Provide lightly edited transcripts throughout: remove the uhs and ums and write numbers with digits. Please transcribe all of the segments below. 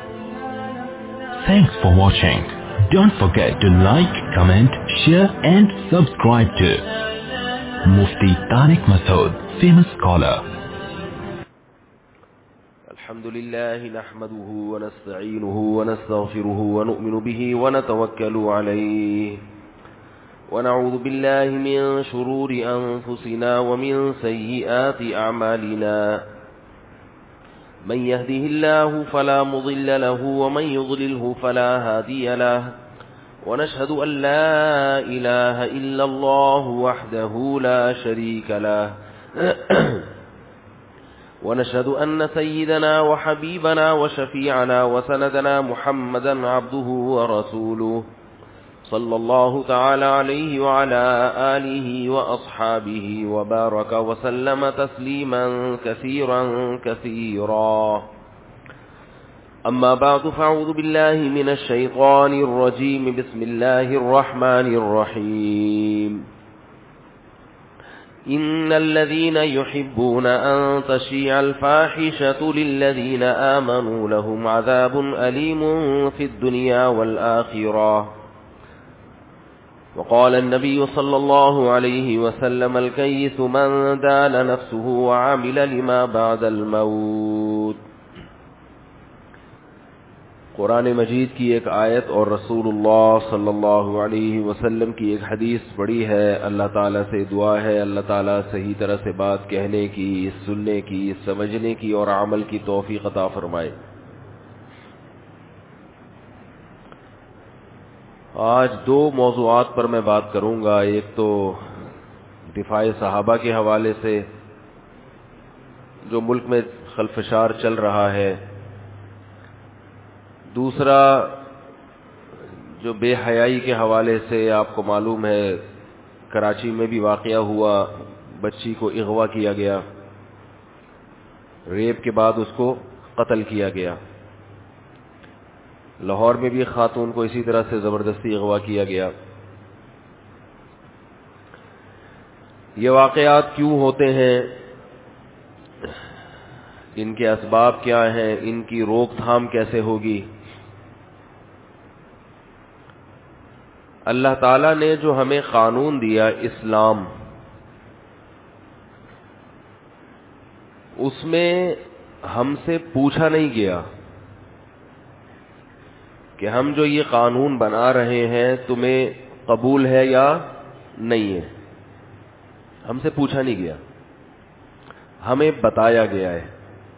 Thanks for watching. Don't forget to like, comment, share and subscribe to Mufti Tariq Masood, famous scholar. الحمد لله نحمده ونستعينه ونستغفره ونؤمن به ونتوكل عليه ونعوذ بالله من شرور أنفسنا ومن سيئات أعمالنا من يهده الله فلا مضل له ومن يضلله فلا هادي له ونشهد أن لا إله إلا الله وحده لا شريك له ونشهد أن سيدنا وحبيبنا وشفيعنا وسندنا محمدا عبده ورسوله صلى الله تعالى عليه وعلى آله وأصحابه وبارك وسلم تسليما كثيرا كثيرا أما بعد فأعوذ بالله من الشيطان الرجيم بسم الله الرحمن الرحيم إن الذين يحبون أن تشيع الفاحشة للذين آمنوا لهم عذاب أليم في الدنيا والآخرة وقال النبي صلى الله عليه وسلم الكيس من دان نفسه وعمل لما بعد الموت. قرآن مجید کی ایک آیت اور رسول اللہ صلی اللہ علیہ وسلم کی ایک حدیث پڑھی ہے. اللہ تعالیٰ سے دعا ہے اللہ تعالیٰ صحیح طرح سے بات کہنے کی، سننے کی، سمجھنے کی اور عمل کی توفیق عطا فرمائے. آج دو موضوعات پر میں بات کروں گا. ایک تو دفاع صحابہ کے حوالے سے جو ملک میں خلفشار چل رہا ہے، دوسرا جو بے حیائی کے حوالے سے آپ کو معلوم ہے کراچی میں بھی واقعہ ہوا، بچی کو اغوا کیا گیا، ریپ کے بعد اس کو قتل کیا گیا. لاہور میں بھی خاتون کو اسی طرح سے زبردستی اغوا کیا گیا. یہ واقعات کیوں ہوتے ہیں، ان کے اسباب کیا ہیں، ان کی روک تھام کیسے ہوگی؟ اللہ تعالیٰ نے جو ہمیں قانون دیا اسلام، اس میں ہم سے پوچھا نہیں گیا کہ ہم جو یہ قانون بنا رہے ہیں تمہیں قبول ہے یا نہیں ہے. ہم سے پوچھا نہیں گیا، ہمیں بتایا گیا ہے.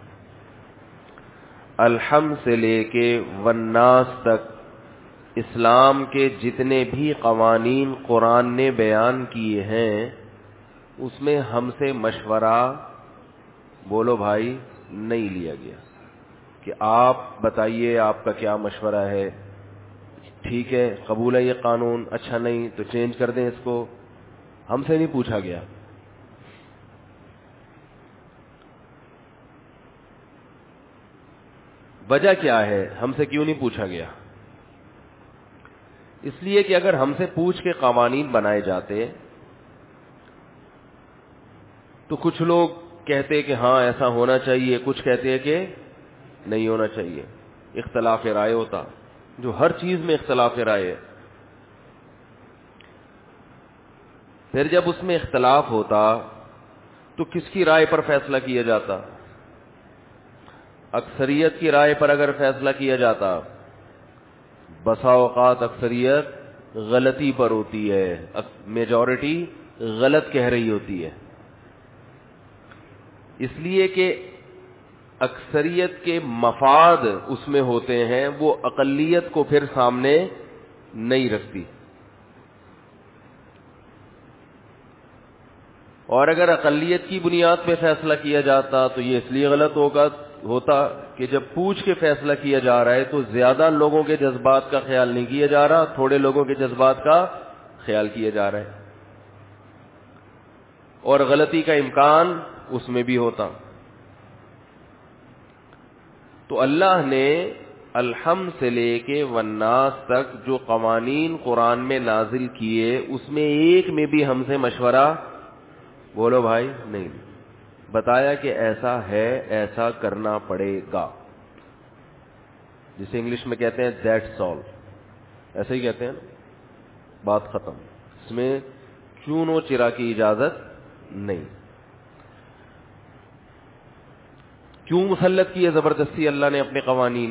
الحم سے لے کے والناس تک اسلام کے جتنے بھی قوانین قرآن نے بیان کیے ہیں اس میں ہم سے مشورہ بولو بھائی نہیں لیا گیا کہ آپ بتائیے آپ کا کیا مشورہ ہے، ٹھیک ہے قبول ہے یہ قانون، اچھا نہیں تو چینج کر دیں اس کو. ہم سے نہیں پوچھا گیا. وجہ کیا ہے ہم سے کیوں نہیں پوچھا گیا؟ اس لیے کہ اگر ہم سے پوچھ کے قوانین بنائے جاتے تو کچھ لوگ کہتے کہ ہاں ایسا ہونا چاہیے، کچھ کہتے ہیں کہ نہیں ہونا چاہیے. اختلاف رائے ہوتا، جو ہر چیز میں اختلاف رائے ہے. پھر جب اس میں اختلاف ہوتا تو کس کی رائے پر فیصلہ کیا جاتا؟ اکثریت کی رائے پر اگر فیصلہ کیا جاتا، بسا اوقات اکثریت غلطی پر ہوتی ہے، میجورٹی غلط کہہ رہی ہوتی ہے. اس لیے کہ اکثریت کے مفاد اس میں ہوتے ہیں، وہ اقلیت کو پھر سامنے نہیں رکھتی. اور اگر اقلیت کی بنیاد پہ فیصلہ کیا جاتا تو یہ اس لیے غلط ہوتا کہ جب پوچھ کے فیصلہ کیا جا رہا ہے تو زیادہ لوگوں کے جذبات کا خیال نہیں کیا جا رہا، تھوڑے لوگوں کے جذبات کا خیال کیا جا رہا ہے، اور غلطی کا امکان اس میں بھی ہوتا. تو اللہ نے الحم سے لے کے والناس تک جو قوانین قرآن میں نازل کیے اس میں ایک میں بھی ہم سے مشورہ بولو بھائی نہیں. بتایا کہ ایسا ہے، ایسا کرنا پڑے گا. جسے انگلش میں کہتے ہیں دیٹس آل, ایسے ہی کہتے ہیں نا, بات ختم. اس میں چون و چرا کی اجازت نہیں. کیوں مسلط کی ہے زبردستی اللہ نے اپنے قوانین؟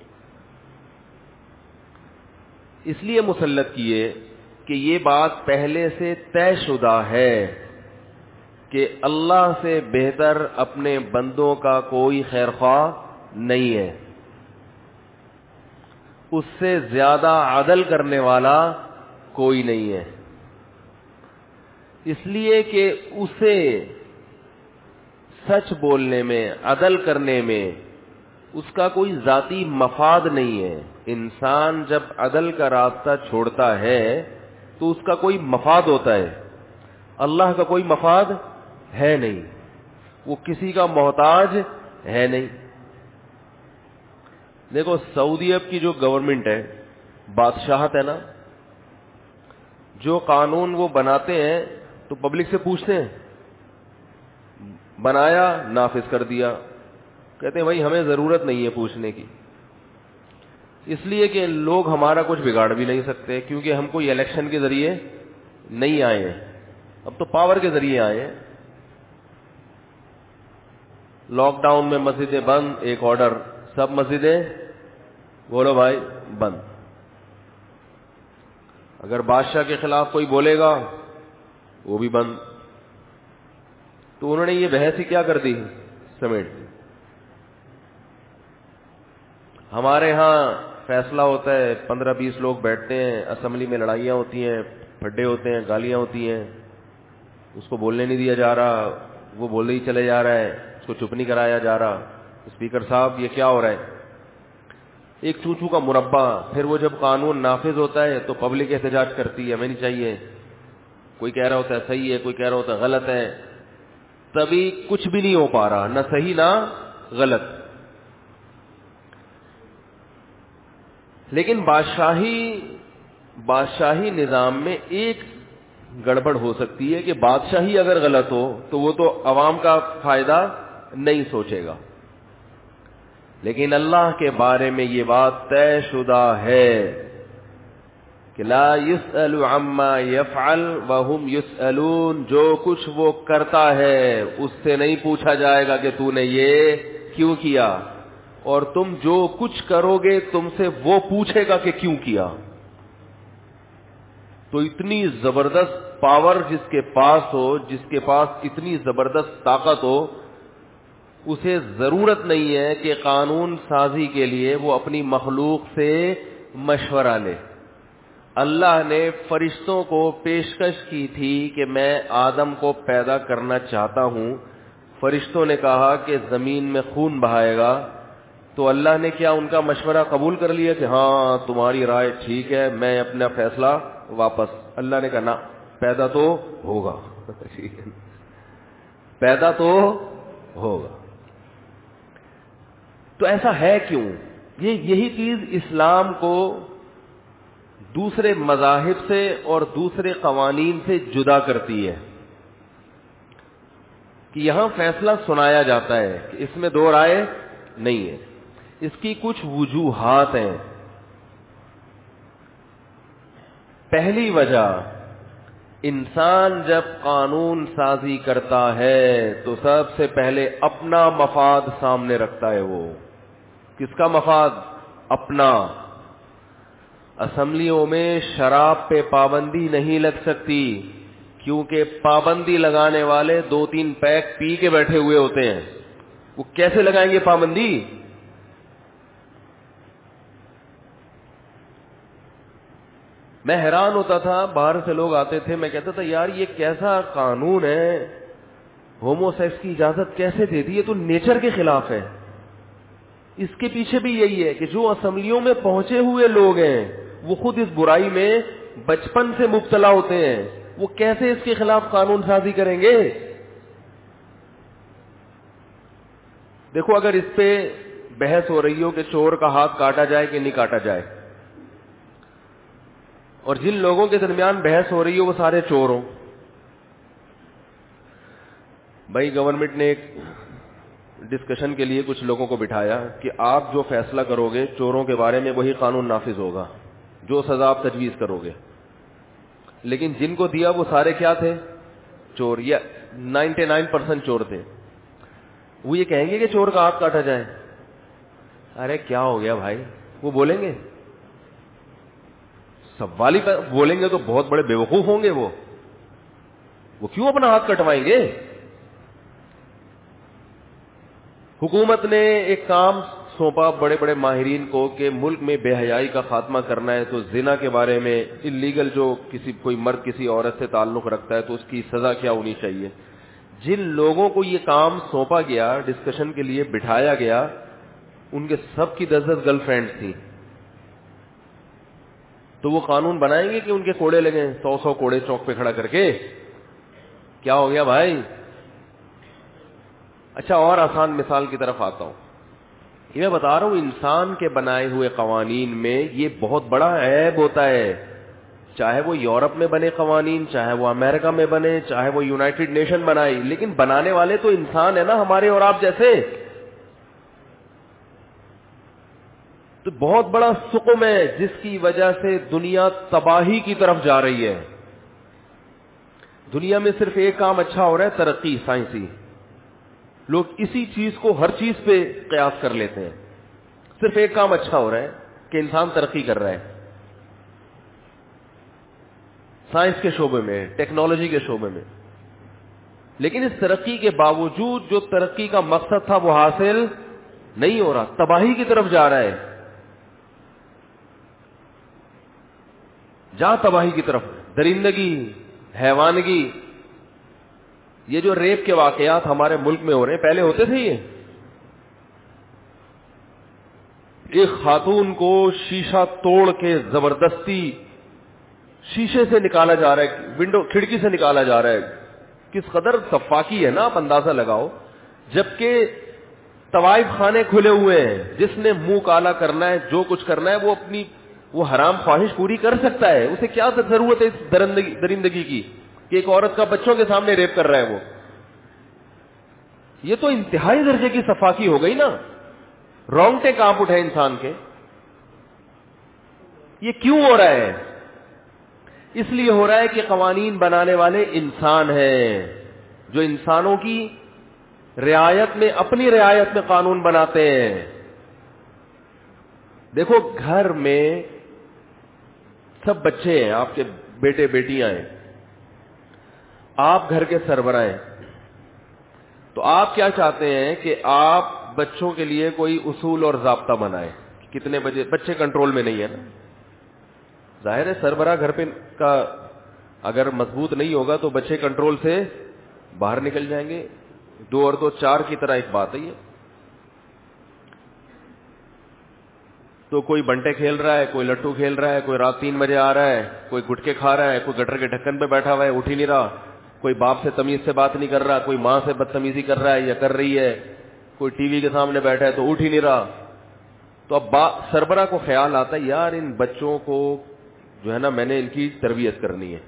اس لیے مسلط کیے کہ یہ بات پہلے سے طے شدہ ہے کہ اللہ سے بہتر اپنے بندوں کا کوئی خیر خواہ نہیں ہے, اس سے زیادہ عدل کرنے والا کوئی نہیں ہے. اس لیے کہ اسے سچ بولنے میں, عدل کرنے میں اس کا کوئی ذاتی مفاد نہیں ہے. انسان جب عدل کا راستہ چھوڑتا ہے تو اس کا کوئی مفاد ہوتا ہے, اللہ کا کوئی مفاد ہے نہیں, وہ کسی کا محتاج ہے نہیں. دیکھو سعودی عرب کی جو گورنمنٹ ہے, بادشاہت ہے نا, جو قانون وہ بناتے ہیں تو پبلک سے پوچھتے ہیں, بنایا نافذ کر دیا, کہتے ہیں بھائی ہمیں ضرورت نہیں ہے پوچھنے کی, اس لیے کہ لوگ ہمارا کچھ بگاڑ بھی نہیں سکتے, کیونکہ ہم کوئی الیکشن کے ذریعے نہیں آئے ہیں, اب تو پاور کے ذریعے آئے ہیں. لاک ڈاؤن میں مسجدیں بند, ایک آرڈر, سب مسجدیں بولو بھائی بند. اگر بادشاہ کے خلاف کوئی بولے گا وہ بھی بند. تو انہوں نے یہ بحث ہی کیا کر دی, سمیٹ. ہمارے ہاں فیصلہ ہوتا ہے, 15-20 لوگ بیٹھتے ہیں, اسمبلی میں لڑائیاں ہوتی ہیں, پھڈے ہوتے ہیں, گالیاں ہوتی ہیں, اس کو بولنے نہیں دیا جا رہا, وہ بولے ہی چلے جا رہا ہے, اس کو چپ نہیں کرایا جا رہا. اسپیکر صاحب یہ کیا ہو رہا ہے؟ ایک چوچو کا مربع. پھر وہ جب قانون نافذ ہوتا ہے تو پبلک احتجاج کرتی ہے, ہمیں نہیں چاہیے. کوئی کہہ رہا ہوتا ہے صحیح ہے, کوئی کہہ رہا ہوتا ہے غلط ہے. تبھی کچھ بھی نہیں ہو پا رہا, نہ صحیح نہ غلط. لیکن بادشاہی نظام میں ایک گڑبڑ ہو سکتی ہے کہ بادشاہی اگر غلط ہو تو وہ تو عوام کا فائدہ نہیں سوچے گا. لیکن اللہ کے بارے میں یہ بات طے شدہ ہے کہ لا يسأل عما يفعل وهم يسألون, جو کچھ وہ کرتا ہے اس سے نہیں پوچھا جائے گا کہ تو نے یہ کیوں کیا, اور تم جو کچھ کرو گے تم سے وہ پوچھے گا کہ کیوں کیا. تو اتنی زبردست پاور جس کے پاس ہو, جس کے پاس اتنی زبردست طاقت ہو, اسے ضرورت نہیں ہے کہ قانون سازی کے لیے وہ اپنی مخلوق سے مشورہ لے. اللہ نے فرشتوں کو پیشکش کی تھی کہ میں آدم کو پیدا کرنا چاہتا ہوں. فرشتوں نے کہا کہ زمین میں خون بہائے گا, تو اللہ نے کیا ان کا مشورہ قبول کر لیا کہ ہاں تمہاری رائے ٹھیک ہے, میں اپنا فیصلہ واپس. اللہ نے کہا نا, پیدا تو ہوگا, پیدا تو ہوگا. تو ایسا ہے کیوں؟ یہی چیز اسلام کو دوسرے مذاہب سے اور دوسرے قوانین سے جدا کرتی ہے کہ یہاں فیصلہ سنایا جاتا ہے کہ اس میں دو رائے نہیں ہے. اس کی کچھ وجوہات ہیں. پہلی وجہ, انسان جب قانون سازی کرتا ہے تو سب سے پہلے اپنا مفاد سامنے رکھتا ہے. وہ کس کا مفاد؟ اپنا. اسمبلیوں میں شراب پہ پابندی نہیں لگ سکتی کیونکہ پابندی لگانے والے 2-3 پیک پی کے بیٹھے ہوئے ہوتے ہیں. وہ کیسے لگائیں گے پابندی؟ میں حیران ہوتا تھا, باہر سے لوگ آتے تھے, میں کہتا تھا یار یہ کیسا قانون ہے, ہومو سیکس کی اجازت کیسے دے دی؟ یہ تو نیچر کے خلاف ہے. اس کے پیچھے بھی یہی ہے کہ جو اسمبلیوں میں پہنچے ہوئے لوگ ہیں وہ خود اس برائی میں بچپن سے مبتلا ہوتے ہیں, وہ کیسے اس کے خلاف قانون سازی کریں گے؟ دیکھو اگر اس پہ بحث ہو رہی ہو کہ چور کا ہاتھ کاٹا جائے کہ نہیں کاٹا جائے, اور جن لوگوں کے درمیان بحث ہو رہی ہو وہ سارے چور ہوں, بھائی گورنمنٹ نے ایک ڈسکشن کے لیے کچھ لوگوں کو بٹھایا کہ آپ جو فیصلہ کرو گے چوروں کے بارے میں وہی قانون نافذ ہوگا، جو سزا آپ تجویز کرو گے. لیکن جن کو دیا وہ سارے کیا تھے؟ چور، یا 99% چور تھے. وہ یہ کہیں گے کہ چور کا ہاتھ کاٹا جائے؟ ارے کیا ہو گیا بھائی، وہ بولیں گے؟ سوال ہی بولیں گے تو بہت بڑے بیوقوف ہوں گے. وہ کیوں اپنا ہاتھ کٹوائیں گے؟ حکومت نے ایک کام سونپا بڑے بڑے ماہرین کو کہ ملک میں بے حیائی کا خاتمہ کرنا ہے، تو زنا کے بارے میں انلیگل جو کوئی مرد کسی عورت سے تعلق رکھتا ہے تو اس کی سزا کیا ہونی چاہیے. جن لوگوں کو یہ کام سونپا گیا، ڈسکشن کے لیے بٹھایا گیا، ان کے سب کی 10 گرل فرینڈ تھیں. تو وہ قانون بنائیں گے کہ ان کے کوڑے لگیں 100 کوڑے چوک پہ کھڑا کر کے؟ کیا ہو گیا بھائی؟ اچھا، اور آسان مثال کی طرف آتا ہوں. یہ میں بتا رہا ہوں انسان کے بنائے ہوئے قوانین میں یہ بہت بڑا عیب ہوتا ہے. چاہے وہ یورپ میں بنے قوانین، چاہے وہ امریکہ میں بنے، چاہے وہ یونائٹڈ نیشن بنائی، لیکن بنانے والے تو انسان ہے نا، ہمارے اور آپ جیسے. تو بہت بڑا سقم ہے جس کی وجہ سے دنیا تباہی کی طرف جا رہی ہے. دنیا میں صرف ایک کام اچھا ہو رہا ہے، ترقی سائنسی. لوگ اسی چیز کو ہر چیز پہ قیاس کر لیتے ہیں. صرف ایک کام اچھا ہو رہا ہے کہ انسان ترقی کر رہا ہے، سائنس کے شعبے میں، ٹیکنالوجی کے شعبے میں. لیکن اس ترقی کے باوجود جو ترقی کا مقصد تھا وہ حاصل نہیں ہو رہا، تباہی کی طرف جا رہا ہے. جہاں تباہی کی طرف، درندگی، حیوانگی. یہ جو ریپ کے واقعات ہمارے ملک میں ہو رہے ہیں، پہلے ہوتے تھے یہ؟ ایک خاتون کو شیشہ توڑ کے زبردستی شیشے سے نکالا جا رہا ہے، ونڈو کھڑکی سے نکالا جا رہا ہے. کس قدر سفاکی ہے نا، آپ اندازہ لگاؤ. جبکہ طوائف خانے کھلے ہوئے ہیں، جس نے منہ کالا کرنا ہے، جو کچھ کرنا ہے، وہ حرام خواہش پوری کر سکتا ہے. اسے کیا ضرورت ہے اس درندگی کی کہ ایک عورت کا بچوں کے سامنے ریپ کر رہا ہے وہ؟ یہ تو انتہائی درجے کی صفاکی ہو گئی نا. رونگٹے کانپ اٹھے انسان کے. یہ کیوں ہو رہا ہے؟ اس لیے ہو رہا ہے کہ قوانین بنانے والے انسان ہیں، جو انسانوں کی رعایت میں، اپنی رعایت میں قانون بناتے ہیں. دیکھو گھر میں سب بچے ہیں، آپ کے بیٹے بیٹیاں ہیں، آپ گھر کے سربراہ ہیں. تو آپ کیا چاہتے ہیں کہ آپ بچوں کے لیے کوئی اصول اور ضابطہ بنائیں. کتنے بجے بچے کنٹرول میں نہیں ہے نا. ظاہر ہے سربراہ گھر پہ کا اگر مضبوط نہیں ہوگا تو بچے کنٹرول سے باہر نکل جائیں گے. 2 اور 2 4 کی طرح ایک بات ہے یہ. تو کوئی بنٹے کھیل رہا ہے، کوئی لٹو کھیل رہا ہے، کوئی رات 3 بجے آ رہا ہے، کوئی گٹکے کھا رہا ہے، کوئی گٹر کے ڈھکن پہ بیٹھا ہوا ہے، اٹھ ہی نہیں رہا، کوئی باپ سے تمیز سے بات نہیں کر رہا، کوئی ماں سے بدتمیزی کر رہا ہے یا کر رہی ہے، کوئی ٹی وی کے سامنے بیٹھا ہے تو اٹھ ہی نہیں رہا. تو اب سربراہ کو خیال آتا ہے یار ان بچوں کو جو ہے نا میں نے ان کی تربیت کرنی ہے.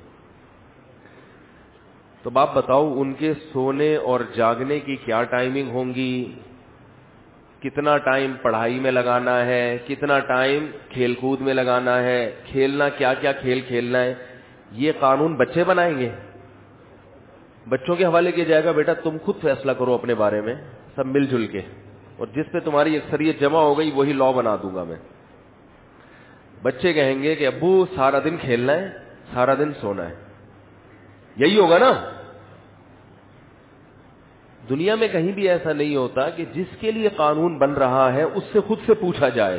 تو آپ بتاؤ ان کے سونے اور جاگنے کی کیا ٹائمنگ ہوں گی، کتنا ٹائم پڑھائی میں لگانا ہے، کتنا ٹائم کھیل کود میں لگانا ہے، کھیلنا کیا کیا کھیل کھیلنا ہے. یہ قانون بچے بنائیں گے. بچوں کے حوالے کیا جائے گا بیٹا تم خود فیصلہ کرو اپنے بارے میں سب مل جل کے، اور جس پہ تمہاری اکثریت جمع ہو گئی وہی لا بنا دوں گا میں. بچے کہیں گے کہ ابو سارا دن کھیلنا ہے، سارا دن سونا ہے. یہی ہوگا نا. دنیا میں کہیں بھی ایسا نہیں ہوتا کہ جس کے لیے قانون بن رہا ہے اس سے خود سے پوچھا جائے.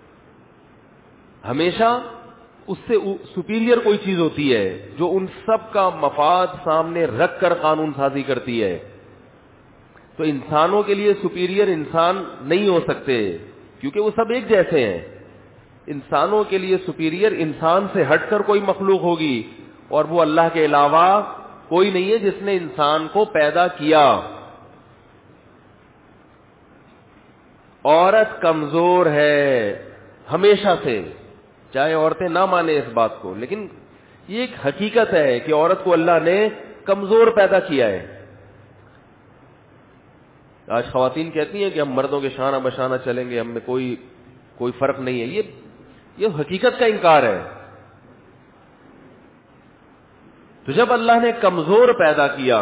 ہمیشہ اس سے سپیریئر کوئی چیز ہوتی ہے جو ان سب کا مفاد سامنے رکھ کر قانون سازی کرتی ہے. تو انسانوں کے لیے سپیریئر انسان نہیں ہو سکتے کیونکہ وہ سب ایک جیسے ہیں. انسانوں کے لیے سپیریئر انسان سے ہٹ کر کوئی مخلوق ہوگی، اور وہ اللہ کے علاوہ کوئی نہیں ہے جس نے انسان کو پیدا کیا. عورت کمزور ہے ہمیشہ سے، چاہے عورتیں نہ مانیں اس بات کو، لیکن یہ ایک حقیقت ہے کہ عورت کو اللہ نے کمزور پیدا کیا ہے. آج خواتین کہتی ہیں کہ ہم مردوں کے شانہ بشانہ چلیں گے, ہم میں کوئی فرق نہیں ہے. یہ حقیقت کا انکار ہے. تو جب اللہ نے کمزور پیدا کیا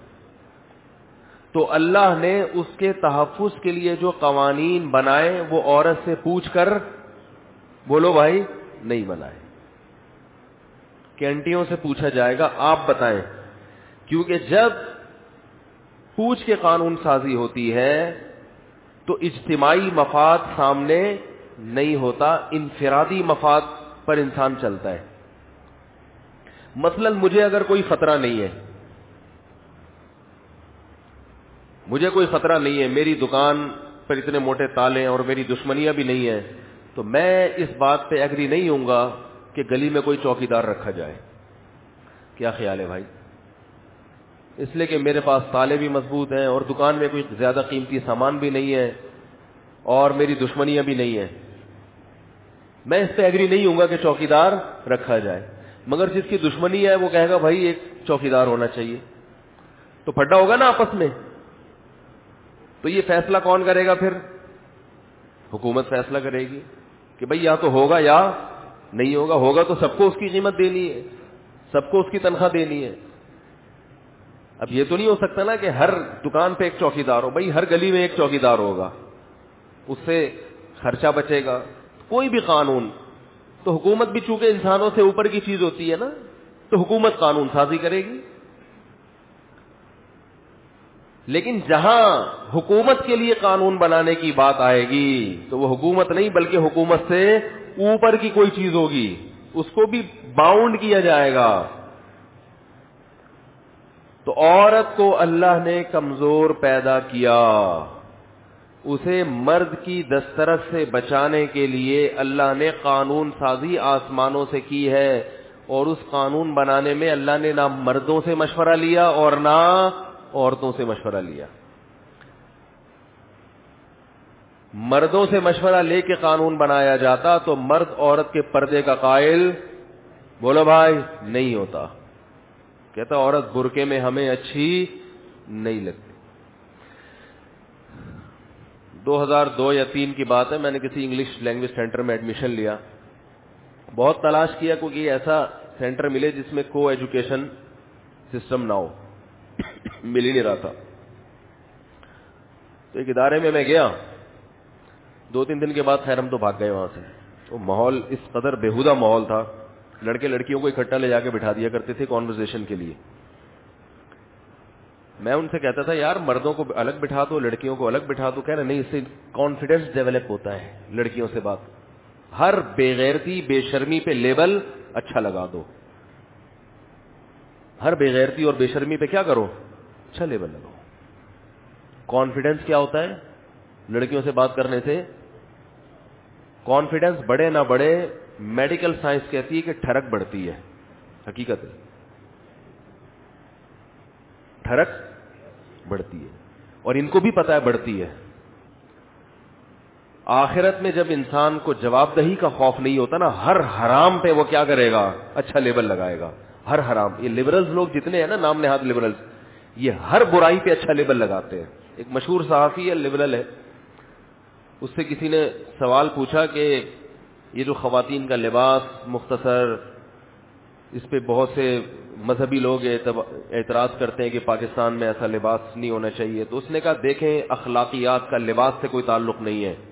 تو اللہ نے اس کے تحفظ کے لیے جو قوانین بنائے وہ عورت سے پوچھ کر, بولو بھائی, نہیں بنائے. کینٹیوں سے پوچھا جائے گا آپ بتائیں, کیونکہ جب پوچھ کے قانون سازی ہوتی ہے تو اجتماعی مفاد سامنے نہیں ہوتا, انفرادی مفاد پر انسان چلتا ہے. مثلا مجھے اگر کوئی خطرہ نہیں ہے, مجھے کوئی خطرہ نہیں ہے, میری دکان پر اتنے موٹے تالے اور میری دشمنیاں بھی نہیں ہیں, تو میں اس بات پہ ایگری نہیں ہوں گا کہ گلی میں کوئی چوکیدار رکھا جائے. کیا خیال ہے بھائی؟ اس لیے کہ میرے پاس تالے بھی مضبوط ہیں اور دکان میں کوئی زیادہ قیمتی سامان بھی نہیں ہے اور میری دشمنیاں بھی نہیں ہیں, میں اس پہ ایگری نہیں ہوں گا کہ چوکیدار رکھا جائے. مگر جس کی دشمنی ہے وہ کہے گا بھائی ایک چوکیدار ہونا چاہیے, تو پھڈا ہوگا نا آپس میں. تو یہ فیصلہ کون کرے گا پھر؟ حکومت فیصلہ کرے گی کہ بھئی یا تو ہوگا یا نہیں ہوگا. ہوگا تو سب کو اس کی قیمت دینی ہے, سب کو اس کی تنخواہ دینی ہے. اب یہ تو نہیں ہو سکتا نا کہ ہر دکان پہ ایک چوکیدار ہو. بھئی ہر گلی میں ایک چوکیدار ہوگا, اس سے خرچہ بچے گا. کوئی بھی قانون, تو حکومت بھی چونکہ انسانوں سے اوپر کی چیز ہوتی ہے نا, تو حکومت قانون سازی کرے گی. لیکن جہاں حکومت کے لیے قانون بنانے کی بات آئے گی تو وہ حکومت نہیں بلکہ حکومت سے اوپر کی کوئی چیز ہوگی, اس کو بھی باؤنڈ کیا جائے گا. تو عورت کو اللہ نے کمزور پیدا کیا, اسے مرد کی دسترس سے بچانے کے لیے اللہ نے قانون سازی آسمانوں سے کی ہے. اور اس قانون بنانے میں اللہ نے نہ مردوں سے مشورہ لیا اور نہ عورتوں سے مشورہ لیا. مردوں سے مشورہ لے کے قانون بنایا جاتا تو مرد عورت کے پردے کا قائل, بولو بھائی, نہیں ہوتا. کہتا عورت برقعے میں ہمیں اچھی نہیں لگتی. 2002 یا 2003 کی بات ہے, میں نے کسی انگلش لینگویج سینٹر میں ایڈمیشن لیا. بہت تلاش کیا کوئی ایسا سینٹر ملے جس میں کو ایجوکیشن سسٹم نہ ہو, مل ہی نہیں رہا تھا. تو ایک ادارے میں گیا, 2-3 دن کے بعد خیر ہم تو بھاگ گئے وہاں سے. وہ ماحول اس قدر بیہودہ ماحول تھا, لڑکے لڑکیوں کو اکٹھا لے جا کے بٹھا دیا کرتے تھے کانورسیشن کے لیے. میں ان سے کہتا تھا یار مردوں کو الگ بٹھا دو, لڑکیوں کو الگ بٹھا دو. کہہ رہے نہیں, اس سے کانفیڈنس ڈیولپ ہوتا ہے لڑکیوں سے بات. ہر بے غیرتی بے شرمی پہ لیبل اچھا لگا دو, ہر بے غیرتی اور بے شرمی پہ کیا کرو, اچھا لیبل لگاؤ. کانفیڈنس کیا ہوتا ہے لڑکیوں سے بات کرنے سے؟ کانفیڈنس بڑھے نہ بڑھے, میڈیکل سائنس کہتی ہے کہ ٹھڑک بڑھتی ہے. حقیقت ہے, ٹھڑک بڑھتی ہے, اور ان کو بھی پتا ہے بڑھتی ہے. آخرت میں جب انسان کو جواب دہی کا خوف نہیں ہوتا نا, ہر حرام پہ وہ کیا کرے گا, اچھا لیبل لگائے گا. ہر حرام, یہ لبرلز لوگ جتنے ہیں نا, نام نہاد لبرلز, یہ ہر برائی پہ اچھا لیبل لگاتے ہیں. ایک مشہور صحافی ہے, لبرل ہے, اس سے کسی نے سوال پوچھا کہ یہ جو خواتین کا لباس مختصر, اس پہ بہت سے مذہبی لوگ اعتراض کرتے ہیں کہ پاکستان میں ایسا لباس نہیں ہونا چاہیے. تو اس نے کہا دیکھیں, اخلاقیات کا لباس سے کوئی تعلق نہیں ہے.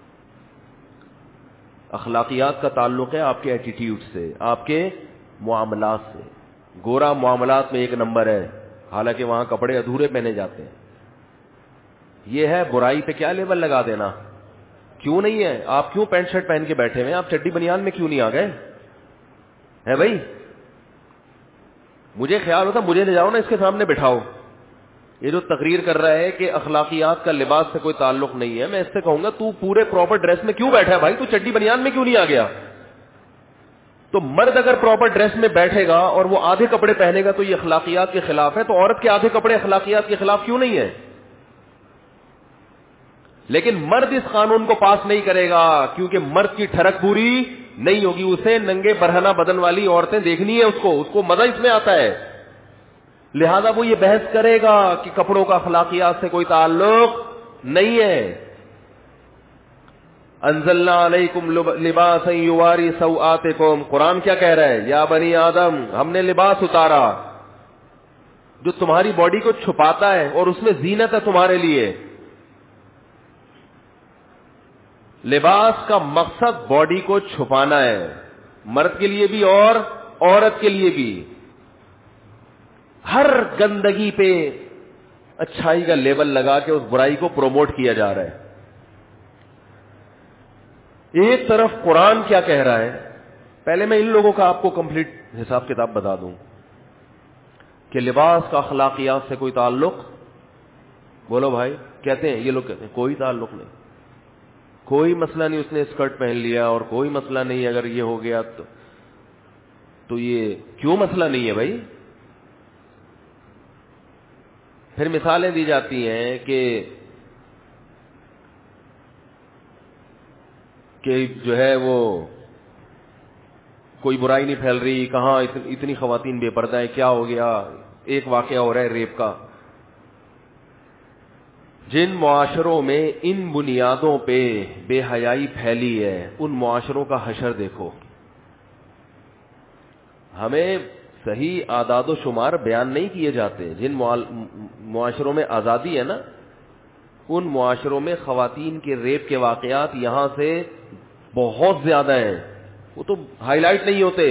اخلاقیات کا تعلق ہے آپ کے ایٹیٹیوڈ سے, آپ کے معاملات سے. گورا معاملات میں 1 نمبر ہے, حالانکہ وہاں کپڑے ادھورے پہنے جاتے ہیں. یہ ہے برائی پہ کیا لیبل لگا دینا. کیوں نہیں ہے؟ آپ کیوں پینٹ شرٹ پہن کے بیٹھے ہوئے ہیں, آپ چڈی بنیان میں کیوں نہیں آ گئے ہے بھائی؟ مجھے خیال ہوتا مجھے لے جاؤ نا, اس کے سامنے بٹھاؤ. یہ جو تقریر کر رہا ہے کہ اخلاقیات کا لباس سے کوئی تعلق نہیں ہے, میں اس سے کہوں گا تو پورے پراپر ڈریس میں کیوں بیٹھا ہے بھائی, تو چڈی بنیان میں کیوں نہیں آ گیا؟ تو مرد اگر پراپر ڈریس میں بیٹھے گا اور وہ آدھے کپڑے پہنے گا تو یہ اخلاقیات کے خلاف ہے, تو عورت کے آدھے کپڑے اخلاقیات کے خلاف کیوں نہیں ہے؟ لیکن مرد اس قانون کو پاس نہیں کرے گا کیونکہ مرد کی ٹھڑک پوری نہیں ہوگی. اسے ننگے برہنہ بدن والی عورتیں دیکھنی ہے, اس کو مزہ اس میں آتا ہے. لہذا وہ یہ بحث کرے گا کہ کپڑوں کا اخلاقیات سے کوئی تعلق نہیں ہے. انزلنا علیکم لباسا یواری سوآتکم، قرآن کیا کہہ رہا ہے؟ یا بنی آدم، ہم نے لباس اتارا جو تمہاری باڈی کو چھپاتا ہے اور اس میں زینت ہے تمہارے لیے. لباس کا مقصد باڈی کو چھپانا ہے، مرد کے لیے بھی اور عورت کے لیے بھی. ہر گندگی پہ اچھائی کا لیبل لگا کے اس برائی کو پروموٹ کیا جا رہا ہے. ایک طرف قرآن کیا کہہ رہا ہے؟ پہلے میں ان لوگوں کا آپ کو کمپلیٹ حساب کتاب بتا دوں کہ لباس کا اخلاقیات سے کوئی تعلق. بولو بھائی، کہتے ہیں یہ لوگ، کہتے ہیں کوئی تعلق نہیں، کوئی مسئلہ نہیں، اس نے اسکرٹ پہن لیا اور کوئی مسئلہ نہیں اگر یہ ہو گیا تو یہ کیوں مسئلہ نہیں ہے بھائی؟ پھر مثالیں دی جاتی ہیں کہ جو ہے وہ کوئی برائی نہیں پھیل رہی، کہاں اتنی خواتین بے پردہ ہیں، کیا ہو گیا؟ ایک واقعہ ہو رہا ہے ریپ کا. جن معاشروں میں ان بنیادوں پہ بے حیائی پھیلی ہے ان معاشروں کا حشر دیکھو. ہمیں صحیح اعداد و شمار بیان نہیں کیے جاتے. جن معاشروں میں آزادی ہے نا، ان معاشروں میں خواتین کے ریپ کے واقعات یہاں سے بہت زیادہ ہیں، وہ تو ہائی لائٹ نہیں ہوتے.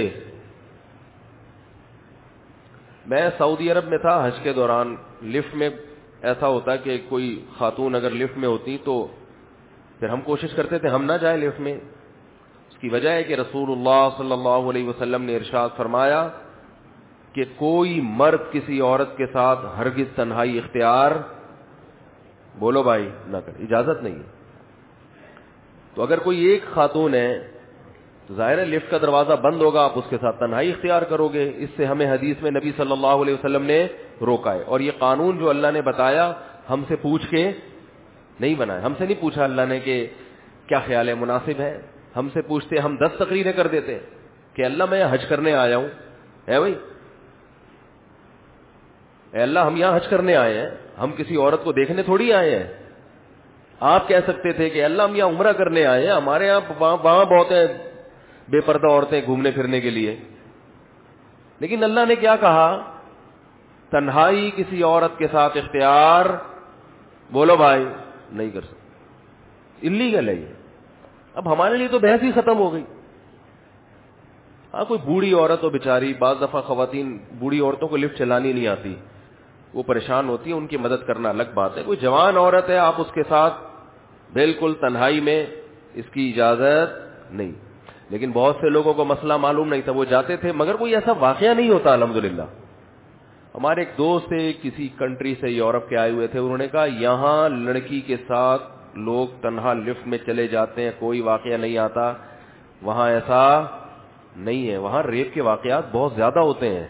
میں سعودی عرب میں تھا حج کے دوران، لفٹ میں ایسا ہوتا کہ کوئی خاتون اگر لفٹ میں ہوتی تو پھر ہم کوشش کرتے تھے ہم نہ جائیں لفٹ میں. اس کی وجہ ہے کہ رسول اللہ صلی اللہ علیہ وسلم نے ارشاد فرمایا کہ کوئی مرد کسی عورت کے ساتھ ہرگز تنہائی اختیار، بولو بھائی، نہ کرے، اجازت نہیں ہے. تو اگر کوئی ایک خاتون ہے تو ظاہر ہے لفٹ کا دروازہ بند ہوگا، آپ اس کے ساتھ تنہائی اختیار کرو گے. اس سے ہمیں حدیث میں نبی صلی اللہ علیہ وسلم نے روکا ہے. اور یہ قانون جو اللہ نے بتایا ہم سے پوچھ کے نہیں بنایا. ہم سے نہیں پوچھا اللہ نے کہ کیا خیال ہے، مناسب ہے. ہم سے پوچھتے ہم 10 تقریریں کر دیتے کہ اللہ میں حج کرنے آیا ہوں. ہے بھائی، اے اللہ ہم یہاں حج کرنے آئے ہیں، ہم کسی عورت کو دیکھنے تھوڑی آئے ہیں. آپ کہہ سکتے تھے کہ اللہ ہم یہاں عمرہ کرنے آئے ہیں، ہمارے یہاں وہاں بہت ہیں بے پردہ عورتیں گھومنے پھرنے کے لیے. لیکن اللہ نے کیا کہا؟ تنہائی کسی عورت کے ساتھ اختیار، بولو بھائی، نہیں کر سکتے، اللیگل ہے یہ. اب ہمارے لیے تو بحث ہی ختم ہو گئی. ہاں کوئی بوڑھی عورت ہو بیچاری، بعض دفعہ خواتین بوڑھی عورتوں کو لفٹ چلانی نہیں آتی، وہ پریشان ہوتی ہے، ان کی مدد کرنا الگ بات ہے. کوئی جوان عورت ہے آپ اس کے ساتھ بالکل تنہائی میں، اس کی اجازت نہیں. لیکن بہت سے لوگوں کو مسئلہ معلوم نہیں تھا، وہ جاتے تھے، مگر کوئی ایسا واقعہ نہیں ہوتا الحمدللہ. ہمارے ایک دوست تھے کسی کنٹری سے یورپ کے آئے ہوئے تھے، انہوں نے کہا یہاں لڑکی کے ساتھ لوگ تنہا لفٹ میں چلے جاتے ہیں، کوئی واقعہ نہیں آتا. وہاں ایسا نہیں ہے، وہاں ریپ کے واقعات بہت زیادہ ہوتے ہیں،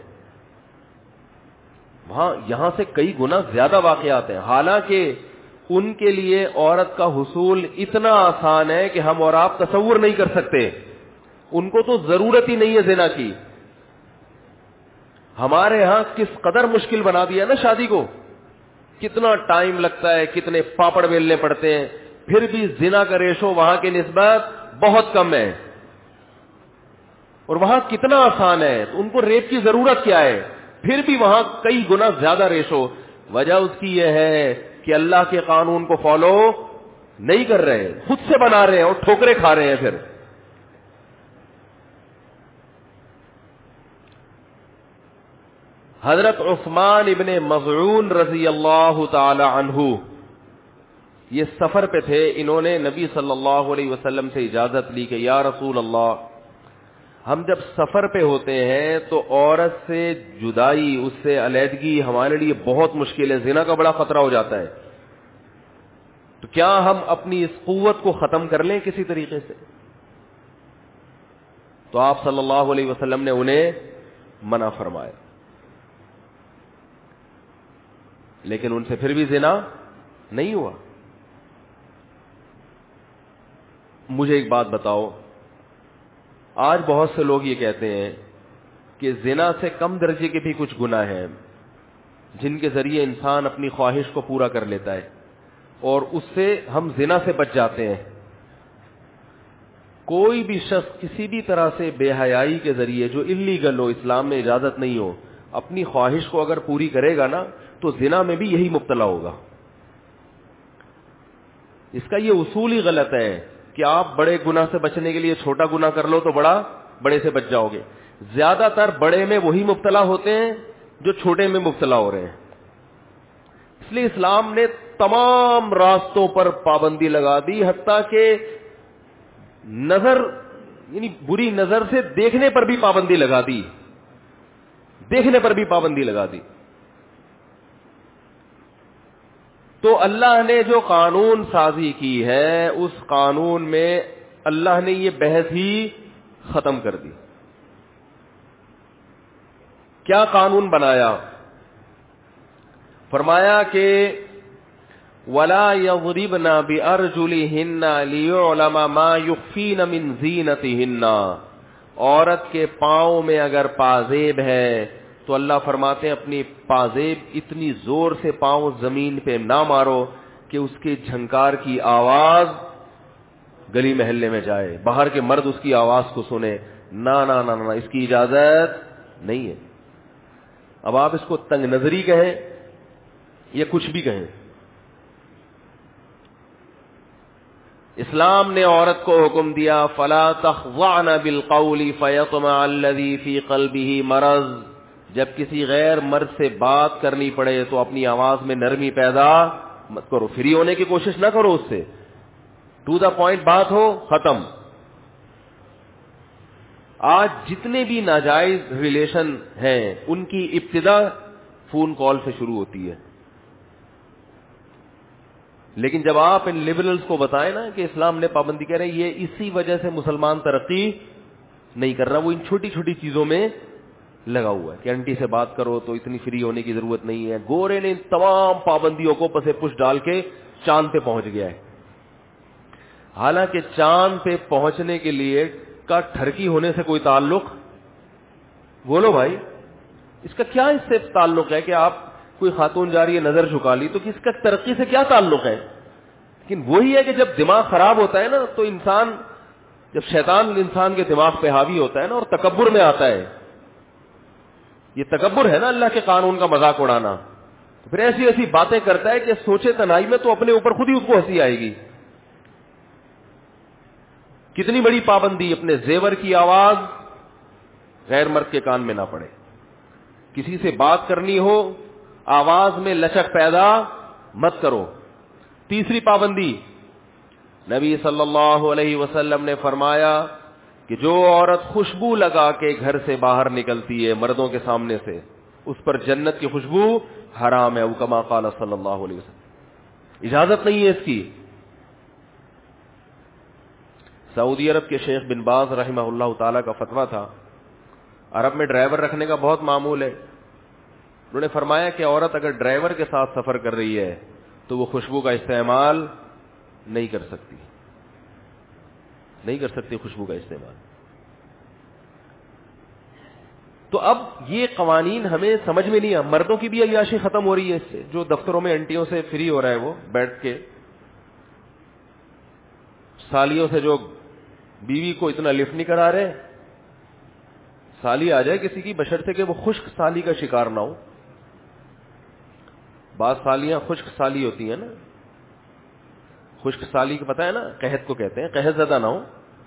وہاں یہاں سے کئی گنا زیادہ واقعات ہیں. حالانکہ ان کے لیے عورت کا حصول اتنا آسان ہے کہ ہم اور آپ تصور نہیں کر سکتے. ان کو تو ضرورت ہی نہیں ہے زنا کی. ہمارے ہاں کس قدر مشکل بنا دیا نا شادی کو، کتنا ٹائم لگتا ہے، کتنے پاپڑ بیلنے پڑتے ہیں، پھر بھی زنا کا ریشو وہاں کی نسبت بہت کم ہے. اور وہاں کتنا آسان ہے، تو ان کو ریپ کی ضرورت کیا ہے، پھر بھی وہاں کئی گنا زیادہ ریشو. وجہ اس کی یہ ہے کہ اللہ کے قانون کو فالو نہیں کر رہے، خود سے بنا رہے ہیں اور ٹھوکریں کھا رہے ہیں. پھر حضرت عثمان ابن مظعون رضی اللہ تعالی عنہ یہ سفر پہ تھے. انہوں نے نبی صلی اللہ علیہ وسلم سے اجازت لی کہ یا رسول اللہ، ہم جب سفر پہ ہوتے ہیں تو عورت سے جدائی، اس سے علیحدگی ہمارے لیے بہت مشکل ہے، زنا کا بڑا خطرہ ہو جاتا ہے. تو کیا ہم اپنی اس قوت کو ختم کر لیں کسی طریقے سے؟ تو آپ صلی اللہ علیہ وسلم نے انہیں منع فرمایا. لیکن ان سے پھر بھی زنا نہیں ہوا. مجھے ایک بات بتاؤ، آج بہت سے لوگ یہ کہتے ہیں کہ زنا سے کم درجے کے بھی کچھ گناہ ہیں. جن کے ذریعے انسان اپنی خواہش کو پورا کر لیتا ہے اور اس سے ہم زنا سے بچ جاتے ہیں. کوئی بھی شخص کسی بھی طرح سے بے حیائی کے ذریعے جو اللیگل ہو, اسلام میں اجازت نہیں ہو, اپنی خواہش کو اگر پوری کرے گا نا تو زنا میں بھی یہی مبتلا ہوگا. اس کا یہ اصول ہی غلط ہے کہ آپ بڑے گناہ سے بچنے کے لیے چھوٹا گناہ کر لو تو بڑے سے بچ جاؤ گے. زیادہ تر بڑے میں وہی مبتلا ہوتے ہیں جو چھوٹے میں مبتلا ہو رہے ہیں. اس لیے اسلام نے تمام راستوں پر پابندی لگا دی, حتیٰ کہ نظر یعنی بری نظر سے دیکھنے پر بھی پابندی لگا دی, دیکھنے پر بھی پابندی لگا دی. تو اللہ نے جو قانون سازی کی ہے اس قانون میں اللہ نے یہ بحث ہی ختم کر دی. کیا قانون بنایا؟ فرمایا کہ وَلَا يَضْرِبْنَ بِأَرْجُلِهِنَّ لِيُعْلَمَ مَا يُخْفِينَ مِنْ زِينَتِهِنَّ. عورت کے پاؤں میں اگر پازیب ہے تو اللہ فرماتے ہیں اپنی پازیب اتنی زور سے پاؤں زمین پہ نہ مارو کہ اس کے جھنکار کی آواز گلی محلے میں جائے, باہر کے مرد اس کی آواز کو سنے. نہ نہ نہ نہ, اس کی اجازت نہیں ہے. اب آپ اس کو تنگ نظری کہیں یا کچھ بھی کہیں, اسلام نے عورت کو حکم دیا فلا تخضعن بالقول فیطمع الذی فی قلبہ مرض. جب کسی غیر مرد سے بات کرنی پڑے تو اپنی آواز میں نرمی پیدا مت کرو, فری ہونے کی کوشش نہ کرو, اس سے ٹو دا پوائنٹ بات ہو, ختم. آج جتنے بھی ناجائز ریلیشن ہیں ان کی ابتدا فون کال سے شروع ہوتی ہے. لیکن جب آپ ان لبرلز کو بتائیں نا کہ اسلام نے پابندی کر رہے ہیں, یہ اسی وجہ سے مسلمان ترقی نہیں کر رہا, وہ ان چھوٹی چھوٹی چیزوں میں لگا ہوا ہے کہ انٹی سے بات کرو تو اتنی فری ہونے کی ضرورت نہیں ہے. گورے نے ان تمام پابندیوں کو پسے پش ڈال کے چاند پہ پہنچ گیا ہے. حالانکہ چاند پہ پہنچنے کے لیے کا ٹھرکی ہونے سے کوئی تعلق, بولو بھائی, اس کا کیا اس سے تعلق ہے کہ آپ کوئی خاتون جا رہی ہے نظر جھکا لی تو کس کا ترقی سے کیا تعلق ہے؟ لیکن وہی ہے کہ جب دماغ خراب ہوتا ہے نا تو انسان, جب شیطان انسان کے دماغ پہ حاوی ہوتا ہے نا اور تکبر میں آتا ہے, یہ تکبر ہے نا اللہ کے قانون کا مذاق اڑانا, تو پھر ایسی ایسی باتیں کرتا ہے کہ سوچے تنہائی میں تو اپنے اوپر خود ہی اس کو ہنسی آئے گی. کتنی بڑی پابندی, اپنے زیور کی آواز غیر مرد کے کان میں نہ پڑے. کسی سے بات کرنی ہو آواز میں لچک پیدا مت کرو. تیسری پابندی, نبی صلی اللہ علیہ وسلم نے فرمایا کہ جو عورت خوشبو لگا کے گھر سے باہر نکلتی ہے مردوں کے سامنے سے, اس پر جنت کی خوشبو حرام ہے, او کما قال صلی اللہ علیہ وسلم. اجازت نہیں ہے اس کی. سعودی عرب کے شیخ بن باز رحمہ اللہ تعالی کا فتویٰ تھا, عرب میں ڈرائیور رکھنے کا بہت معمول ہے. انہوں نے فرمایا کہ عورت اگر ڈرائیور کے ساتھ سفر کر رہی ہے تو وہ خوشبو کا استعمال نہیں کر سکتی, نہیں کر سکتی خوشبو کا استعمال. تو اب یہ قوانین ہمیں سمجھ میں نہیں آ. مردوں کی بھی عیاشی ختم ہو رہی ہے اس سے, جو دفتروں میں انٹیوں سے فری ہو رہا ہے وہ بیٹھ کے, سالیوں سے جو بیوی کو اتنا لفٹ نہیں کرا رہے. سالی آ جائے کسی کی بشرطے کہ وہ خشک سالی کا شکار نہ ہو. بعض سالیاں خشک سالی ہوتی ہیں نا, خشک سالی کو پتہ ہے نا, قحط کو کہتے ہیں, قحط زدہ نہ ہو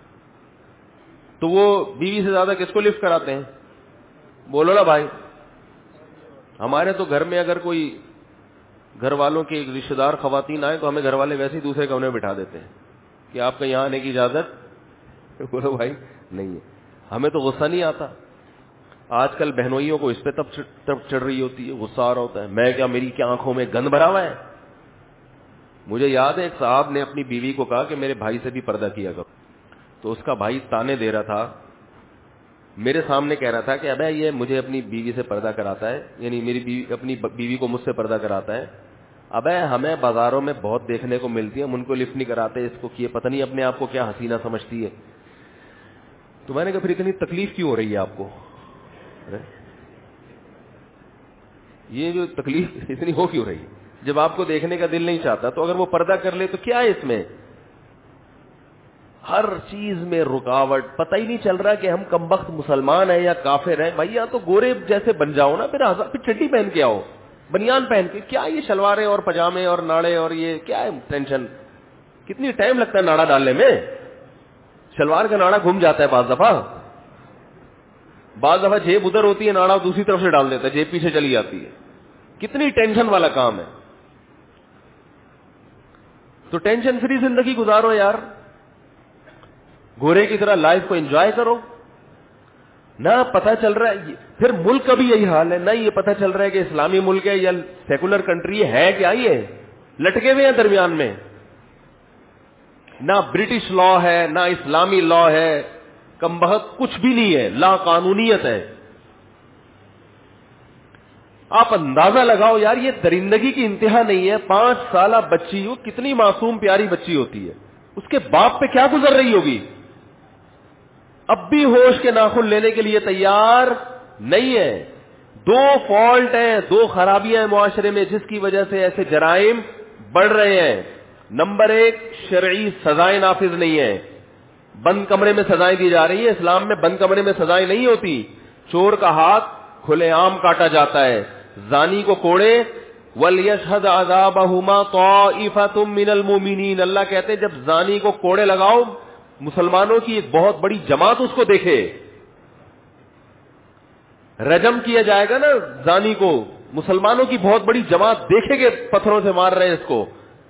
تو وہ بیوی سے زیادہ کس کو لفٹ کراتے ہیں؟ بولو نا بھائی. ہمارے تو گھر میں اگر کوئی گھر والوں کے رشتہ دار خواتین آئے تو ہمیں گھر والے ویسے ہی دوسرے کمرے میں بٹھا دیتے ہیں کہ آپ کا یہاں آنے کی اجازت بولو بھائی نہیں ہے. ہمیں تو غصہ نہیں آتا. آج کل بہنوئیوں کو اس پہ تب چڑھ رہی ہوتی ہے, غصہ آ رہا ہوتا ہے. میں کیا, میری کیا آنکھوں میں گند بھرا ہوا ہے؟ مجھے یاد ہے ایک صاحب نے اپنی بیوی کو کہا کہ میرے بھائی سے بھی پردہ کیا کرو, تو اس کا بھائی تانے دے رہا تھا, میرے سامنے کہہ رہا تھا کہ ابے یہ مجھے اپنی بیوی سے پردہ کراتا ہے, یعنی میری بیوی اپنی بیوی کو مجھ سے پردہ کراتا ہے. ابے ہمیں بازاروں میں بہت دیکھنے کو ملتی ہے, ہم ان کو لفٹ نہیں کراتے, اس کو کیے پتہ نہیں اپنے آپ کو کیا حسینہ سمجھتی ہے. تو میں نے کہا پھر اتنی تکلیف کیوں ہو رہی ہے آپ کو؟ یہ جو تکلیف اتنی ہو کیوں رہی؟ جب آپ کو دیکھنے کا دل نہیں چاہتا تو اگر وہ پردہ کر لے تو کیا ہے اس میں؟ ہر چیز میں رکاوٹ. پتہ ہی نہیں چل رہا کہ ہم کمبخت مسلمان ہیں یا کافر ہیں. بھائی یا تو گورے جیسے بن جاؤ نا, پھر چٹی پہن کے آؤ, بنیان پہن کے. کیا یہ شلواریں اور پجامے اور ناڑے اور یہ کیا ہے ٹینشن؟ کتنی ٹائم لگتا ہے ناڑا ڈالنے میں؟ شلوار کا ناڑا گھوم جاتا ہے بعض دفعہ جیب ادھر ہوتی ہے, ناڑا دوسری طرف سے ڈال دیتا ہے, جیب پیچھے چلی جاتی ہے. کتنی ٹینشن والا کام ہے. تو ٹینشن فری زندگی گزارو یار, گورے کی طرح لائف کو انجوائے کرو. نہ پتہ چل رہا ہے پھر ملک کا بھی یہی حال ہے, نہ یہ پتہ چل رہا ہے کہ اسلامی ملک ہے یا سیکولر کنٹری ہے, کیا یہ لٹکے ہوئے ہیں درمیان میں. نہ برٹش لا ہے نہ اسلامی لا ہے, کم بہت کچھ بھی نہیں ہے, لا قانونیت ہے. آپ اندازہ لگاؤ یار, یہ درندگی کی انتہا نہیں ہے. 5 سالہ بچی, وہ کتنی معصوم پیاری بچی ہوتی ہے, اس کے باپ پہ کیا گزر رہی ہوگی. اب بھی ہوش کے ناخن لینے کے لیے تیار نہیں ہے. 2 فالٹ ہیں, 2 خرابیاں ہیں معاشرے میں جس کی وجہ سے ایسے جرائم بڑھ رہے ہیں. نمبر 1, شرعی سزائیں نافذ نہیں ہیں. بند کمرے میں سزائیں دی جا رہی ہیں. اسلام میں بند کمرے میں سزائیں نہیں ہوتی. چور کا ہاتھ کھلے عام کاٹا جاتا ہے. زانی کو کوڑے, وَلْيَشْهَدْ عَذَابَهُمَا طَائِفَةٌ مِّنَ الْمُؤْمِنِينَ. اللہ کہتے ہیں جب زانی کو کوڑے لگاؤ, مسلمانوں کی ایک بہت بڑی جماعت اس کو دیکھے. رجم کیا جائے گا نا زانی کو, مسلمانوں کی بہت بڑی جماعت دیکھے کہ پتھروں سے مار رہے ہیں اس کو.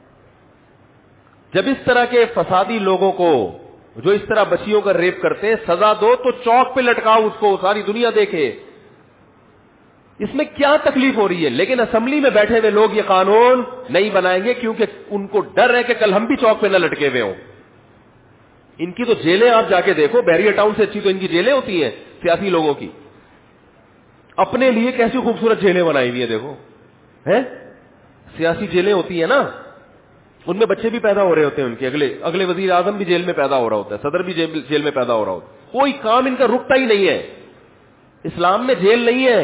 جب اس طرح کے فسادی لوگوں کو جو اس طرح بچیوں کا ریپ کرتے ہیں سزا دو تو چوک پہ لٹکاؤ اس کو, ساری دنیا دیکھے. اس میں کیا تکلیف ہو رہی ہے؟ لیکن اسمبلی میں بیٹھے ہوئے لوگ یہ قانون نہیں بنائیں گے کیونکہ ان کو ڈر ہے کہ کل ہم بھی چوک پہ نہ لٹکے ہوئے ہوں. ان کی تو جیلیں آپ جا کے دیکھو, بیریا ٹاؤن سے اچھی تو ان کی جیلیں ہوتی ہیں سیاسی لوگوں کی. اپنے لیے کیسی خوبصورت جیلیں بنائی ہوئی ہیں دیکھو, ہیں سیاسی جیلیں ہوتی ہیں نا, ان میں بچے بھی پیدا ہو رہے ہوتے ہیں ان کے. اگلے وزیر اعظم بھی جیل میں پیدا ہو رہا ہوتا ہے, صدر بھی جیل میں پیدا ہو رہا ہوتا ہے. کوئی کام ان کا رکتا ہی نہیں ہے. اسلام میں جیل نہیں ہے.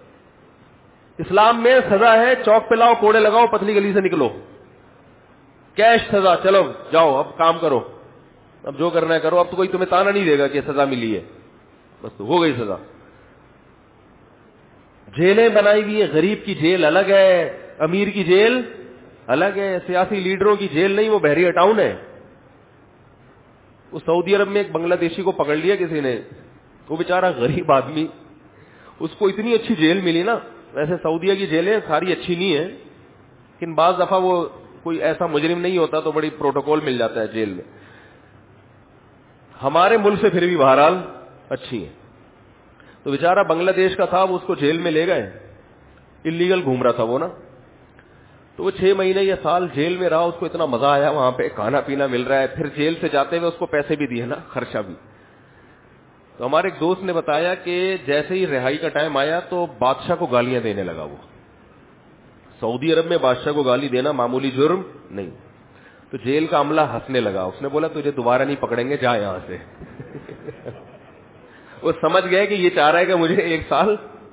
اسلام میں سزا ہے, چوک پہ لاؤ, کوڑے لگاؤ, پتلی گلی سے نکلو, کیش سزا, چلو جاؤ اب کام کرو, اب جو کرنا ہے کرو. اب تو کوئی تمہیں تانا نہیں دے گا کہ سزا ملی ہے, بس تو ہو گئی سزا. جیلیں بنائی ہوئی ہیں, غریب کی جیل الگ ہے, امیر کی جیل الگ ہے. سیاسی لیڈروں کی جیل نہیں, وہ بحریہ ٹاؤن ہے. وہ سعودی عرب میں ایک بنگلہ دیشی کو پکڑ لیا کسی نے, وہ بیچارہ غریب آدمی, اس کو اتنی اچھی جیل ملی نا. ویسے سعودیہ کی جیلیں ساری اچھی نہیں ہیں, لیکن بعض دفعہ وہ کوئی ایسا مجرم نہیں ہوتا تو بڑی پروٹوکول مل جاتا ہے جیل میں. ہمارے ملک سے پھر بھی بہرحال اچھی ہیں. تو بیچارہ بنگلہ دیش کا تھا, وہ اس کو جیل میں لے گئے, انلیگل گھوم رہا تھا وہ نا. تو وہ 6 مہینے یا سال جیل میں رہا, اس کو اتنا مزہ آیا, وہاں پہ کھانا پینا مل رہا ہے. پھر جیل سے جاتے ہوئے اس کو پیسے بھی دیے نا, خرچہ بھی. تو ہمارے ایک دوست نے بتایا کہ جیسے ہی رہائی کا ٹائم آیا تو بادشاہ کو گالیاں دینے لگا. وہ سعودی عرب میں بادشاہ کو گالی دینا معمولی جرم نہیں. تو جیل کا عملہ ہنسنے لگا. اس نے بولا تجھے دوبارہ نہیں پکڑیں گے, جا یہاں سے. وہ سمجھ گئے کہ یہ چاہ رہا ہے کہ مجھے 1 سال.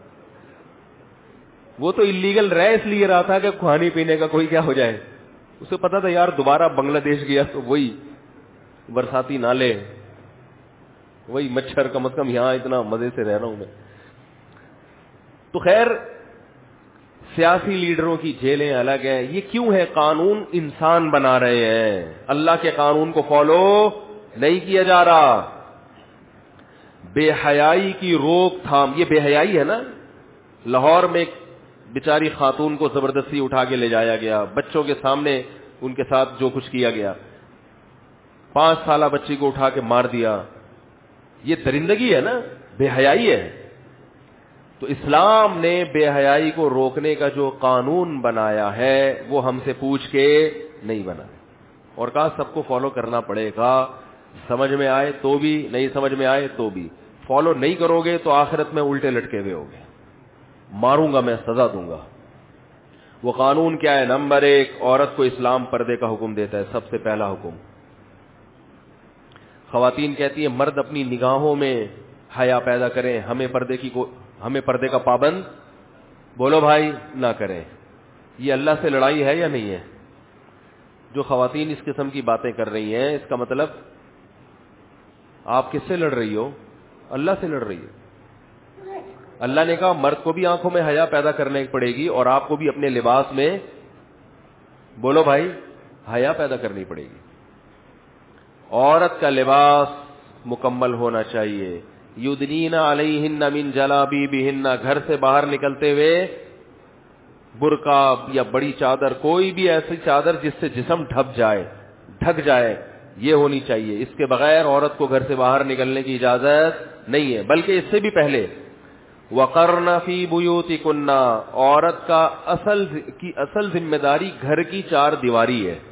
وہ تو انلیگل رہ اس لیے رہا تھا کہ کھانے پینے کا کوئی کیا ہو جائے. اسے پتا تھا یار دوبارہ بنگلہ دیش گیا تو وہی برساتی نالے, وہی مچھر, کم از کم یہاں اتنا مزے سے رہ رہا ہوں میں. تو خیر سیاسی لیڈروں کی جیلیں الگ ہیں. یہ کیوں ہے؟ قانون انسان بنا رہے ہیں, اللہ کے قانون کو فالو نہیں کیا جا رہا. بے حیائی کی روک تھام, یہ بے حیائی ہے نا. لاہور میں ایک بیچاری خاتون کو زبردستی اٹھا کے لے جایا گیا, بچوں کے سامنے ان کے ساتھ جو کچھ کیا گیا. 5 سالہ بچی کو اٹھا کے مار دیا. یہ درندگی ہے نا, بے حیائی ہے. تو اسلام نے بے حیائی کو روکنے کا جو قانون بنایا ہے وہ ہم سے پوچھ کے نہیں بنا, اور کہا سب کو فالو کرنا پڑے گا. سمجھ میں آئے تو بھی, نہیں سمجھ میں آئے تو بھی. فالو نہیں کرو گے تو آخرت میں الٹے لٹکے ہوئے ہوگے, ماروں گا میں, سزا دوں گا. وہ قانون کیا ہے؟ نمبر 1, عورت کو اسلام پردے کا حکم دیتا ہے. سب سے پہلا حکم. خواتین کہتی ہیں مرد اپنی نگاہوں میں حیا پیدا کریں, ہمیں پردے کا پابند بولو بھائی نہ کریں. یہ اللہ سے لڑائی ہے یا نہیں ہے؟ جو خواتین اس قسم کی باتیں کر رہی ہیں، اس کا مطلب آپ کس سے لڑ رہی ہو؟ اللہ سے لڑ رہی ہو. اللہ نے کہا مرد کو بھی آنکھوں میں حیا پیدا کرنے پڑے گی اور آپ کو بھی اپنے لباس میں، بولو بھائی، حیا پیدا کرنی پڑے گی. عورت کا لباس مکمل ہونا چاہیے. یدنین علیہن من جلابیبہن، گھر سے باہر نکلتے ہوئے برقع یا بڑی چادر، کوئی بھی ایسی چادر جس سے جسم ڈھک جائے، یہ ہونی چاہیے. اس کے بغیر عورت کو گھر سے باہر نکلنے کی اجازت نہیں ہے. بلکہ اس سے بھی پہلے وقرن فی بیوتکن، عورت کا اصل ذمہ داری گھر کی چار دیواری ہے.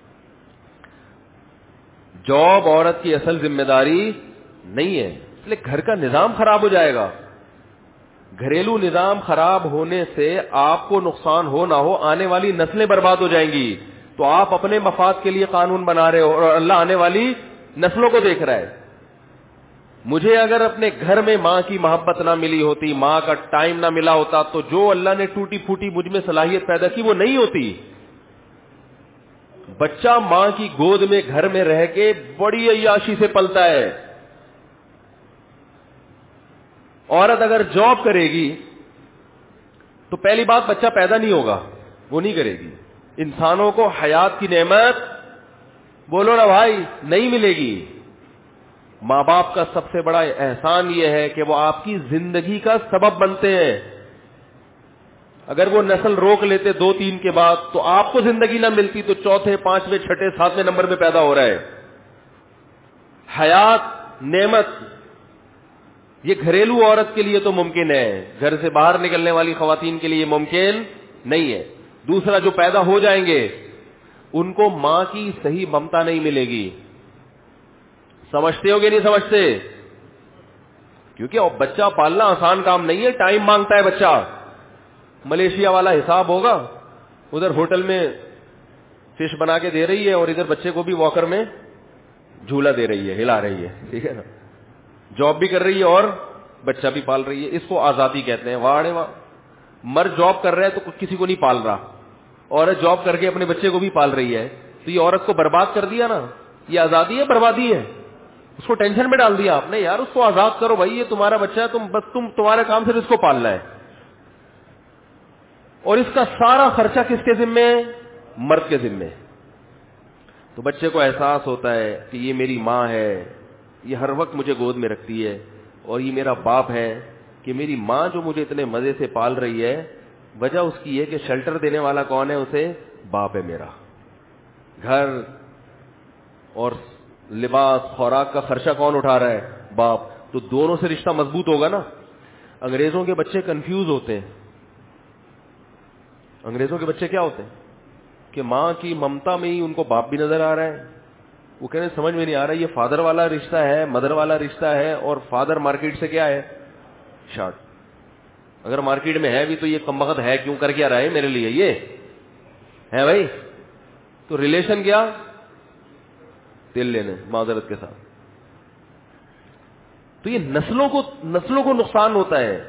جاب عورت کی اصل ذمہ داری نہیں ہے، اس لیے گھر کا نظام خراب ہو جائے گا. گھریلو نظام خراب ہونے سے آپ کو نقصان ہو نہ ہو، آنے والی نسلیں برباد ہو جائیں گی. تو آپ اپنے مفاد کے لیے قانون بنا رہے ہو اور اللہ آنے والی نسلوں کو دیکھ رہا ہے. مجھے اگر اپنے گھر میں ماں کی محبت نہ ملی ہوتی، ماں کا ٹائم نہ ملا ہوتا، تو جو اللہ نے ٹوٹی پھوٹی مجھ میں صلاحیت پیدا کی وہ نہیں ہوتی. بچہ ماں کی گود میں گھر میں رہ کے بڑی عیاشی سے پلتا ہے. عورت اگر جاب کرے گی تو پہلی بات بچہ پیدا نہیں ہوگا، وہ نہیں کرے گی. انسانوں کو حیات کی نعمت، بولو نا بھائی، نہیں ملے گی. ماں باپ کا سب سے بڑا احسان یہ ہے کہ وہ آپ کی زندگی کا سبب بنتے ہیں. اگر وہ نسل روک لیتے 2-3 کے بعد تو آپ کو زندگی نہ ملتی، تو 4، 5، 6، 7 نمبر میں پیدا ہو رہا ہے. حیات نعمت یہ گھریلو عورت کے لیے تو ممکن ہے، گھر سے باہر نکلنے والی خواتین کے لیے ممکن نہیں ہے. دوسرا، جو پیدا ہو جائیں گے ان کو ماں کی صحیح ممتا نہیں ملے گی. سمجھتے ہو کہ نہیں سمجھتے؟ کیونکہ بچہ پالنا آسان کام نہیں ہے، ٹائم مانگتا ہے. بچہ ملیشیا والا حساب ہوگا، ادھر ہوٹل میں فش بنا کے دے رہی ہے اور ادھر بچے کو بھی واکر میں جھولا دے رہی ہے، ہلا رہی ہے، ٹھیک ہے نا. جاب بھی کر رہی ہے اور بچہ بھی پال رہی ہے. اس کو آزادی کہتے ہیں. واہ واہ، مرد جاب کر رہا ہے تو کسی کو نہیں پال رہا، عورت جاب کر کے اپنے بچے کو بھی پال رہی ہے. تو یہ عورت کو برباد کر دیا نا. یہ آزادی ہے بربادی ہے؟ اس کو ٹینشن میں ڈال دیا آپ نے. یار اس کو آزاد کرو بھائی، یہ تمہارا بچہ ہے، تمہارے کام صرف اس کو پالنا ہے. اور اس کا سارا خرچہ کس کے ذمہ ہے؟ مرد کے ذمہ. تو بچے کو احساس ہوتا ہے کہ یہ میری ماں ہے، یہ ہر وقت مجھے گود میں رکھتی ہے، اور یہ میرا باپ ہے کہ میری ماں جو مجھے اتنے مزے سے پال رہی ہے، وجہ اس کی ہے کہ شیلٹر دینے والا کون ہے؟ اسے باپ ہے میرا. گھر اور لباس خوراک کا خرچہ کون اٹھا رہا ہے؟ باپ. تو دونوں سے رشتہ مضبوط ہوگا نا. انگریزوں کے بچے کنفیوز ہوتے ہیں. انگریزوں کے بچے کیا ہوتے ہیں کہ ماں کی ممتا میں ہی ان کو باپ بھی نظر آ رہا ہے. وہ کہنے سمجھ میں نہیں آ رہا یہ فادر والا رشتہ ہے، مدر والا رشتہ ہے، اور فادر مارکیٹ سے کیا ہے؟ شارٹ. اگر مارکیٹ میں ہے بھی تو یہ کم وقت ہے کیوں، کر کیا رہا ہے میرے لیے؟ یہ ہے بھائی. تو ریلیشن کیا؟ تیل لینے معذرت کے ساتھ. تو یہ نسلوں کو نقصان ہوتا ہے.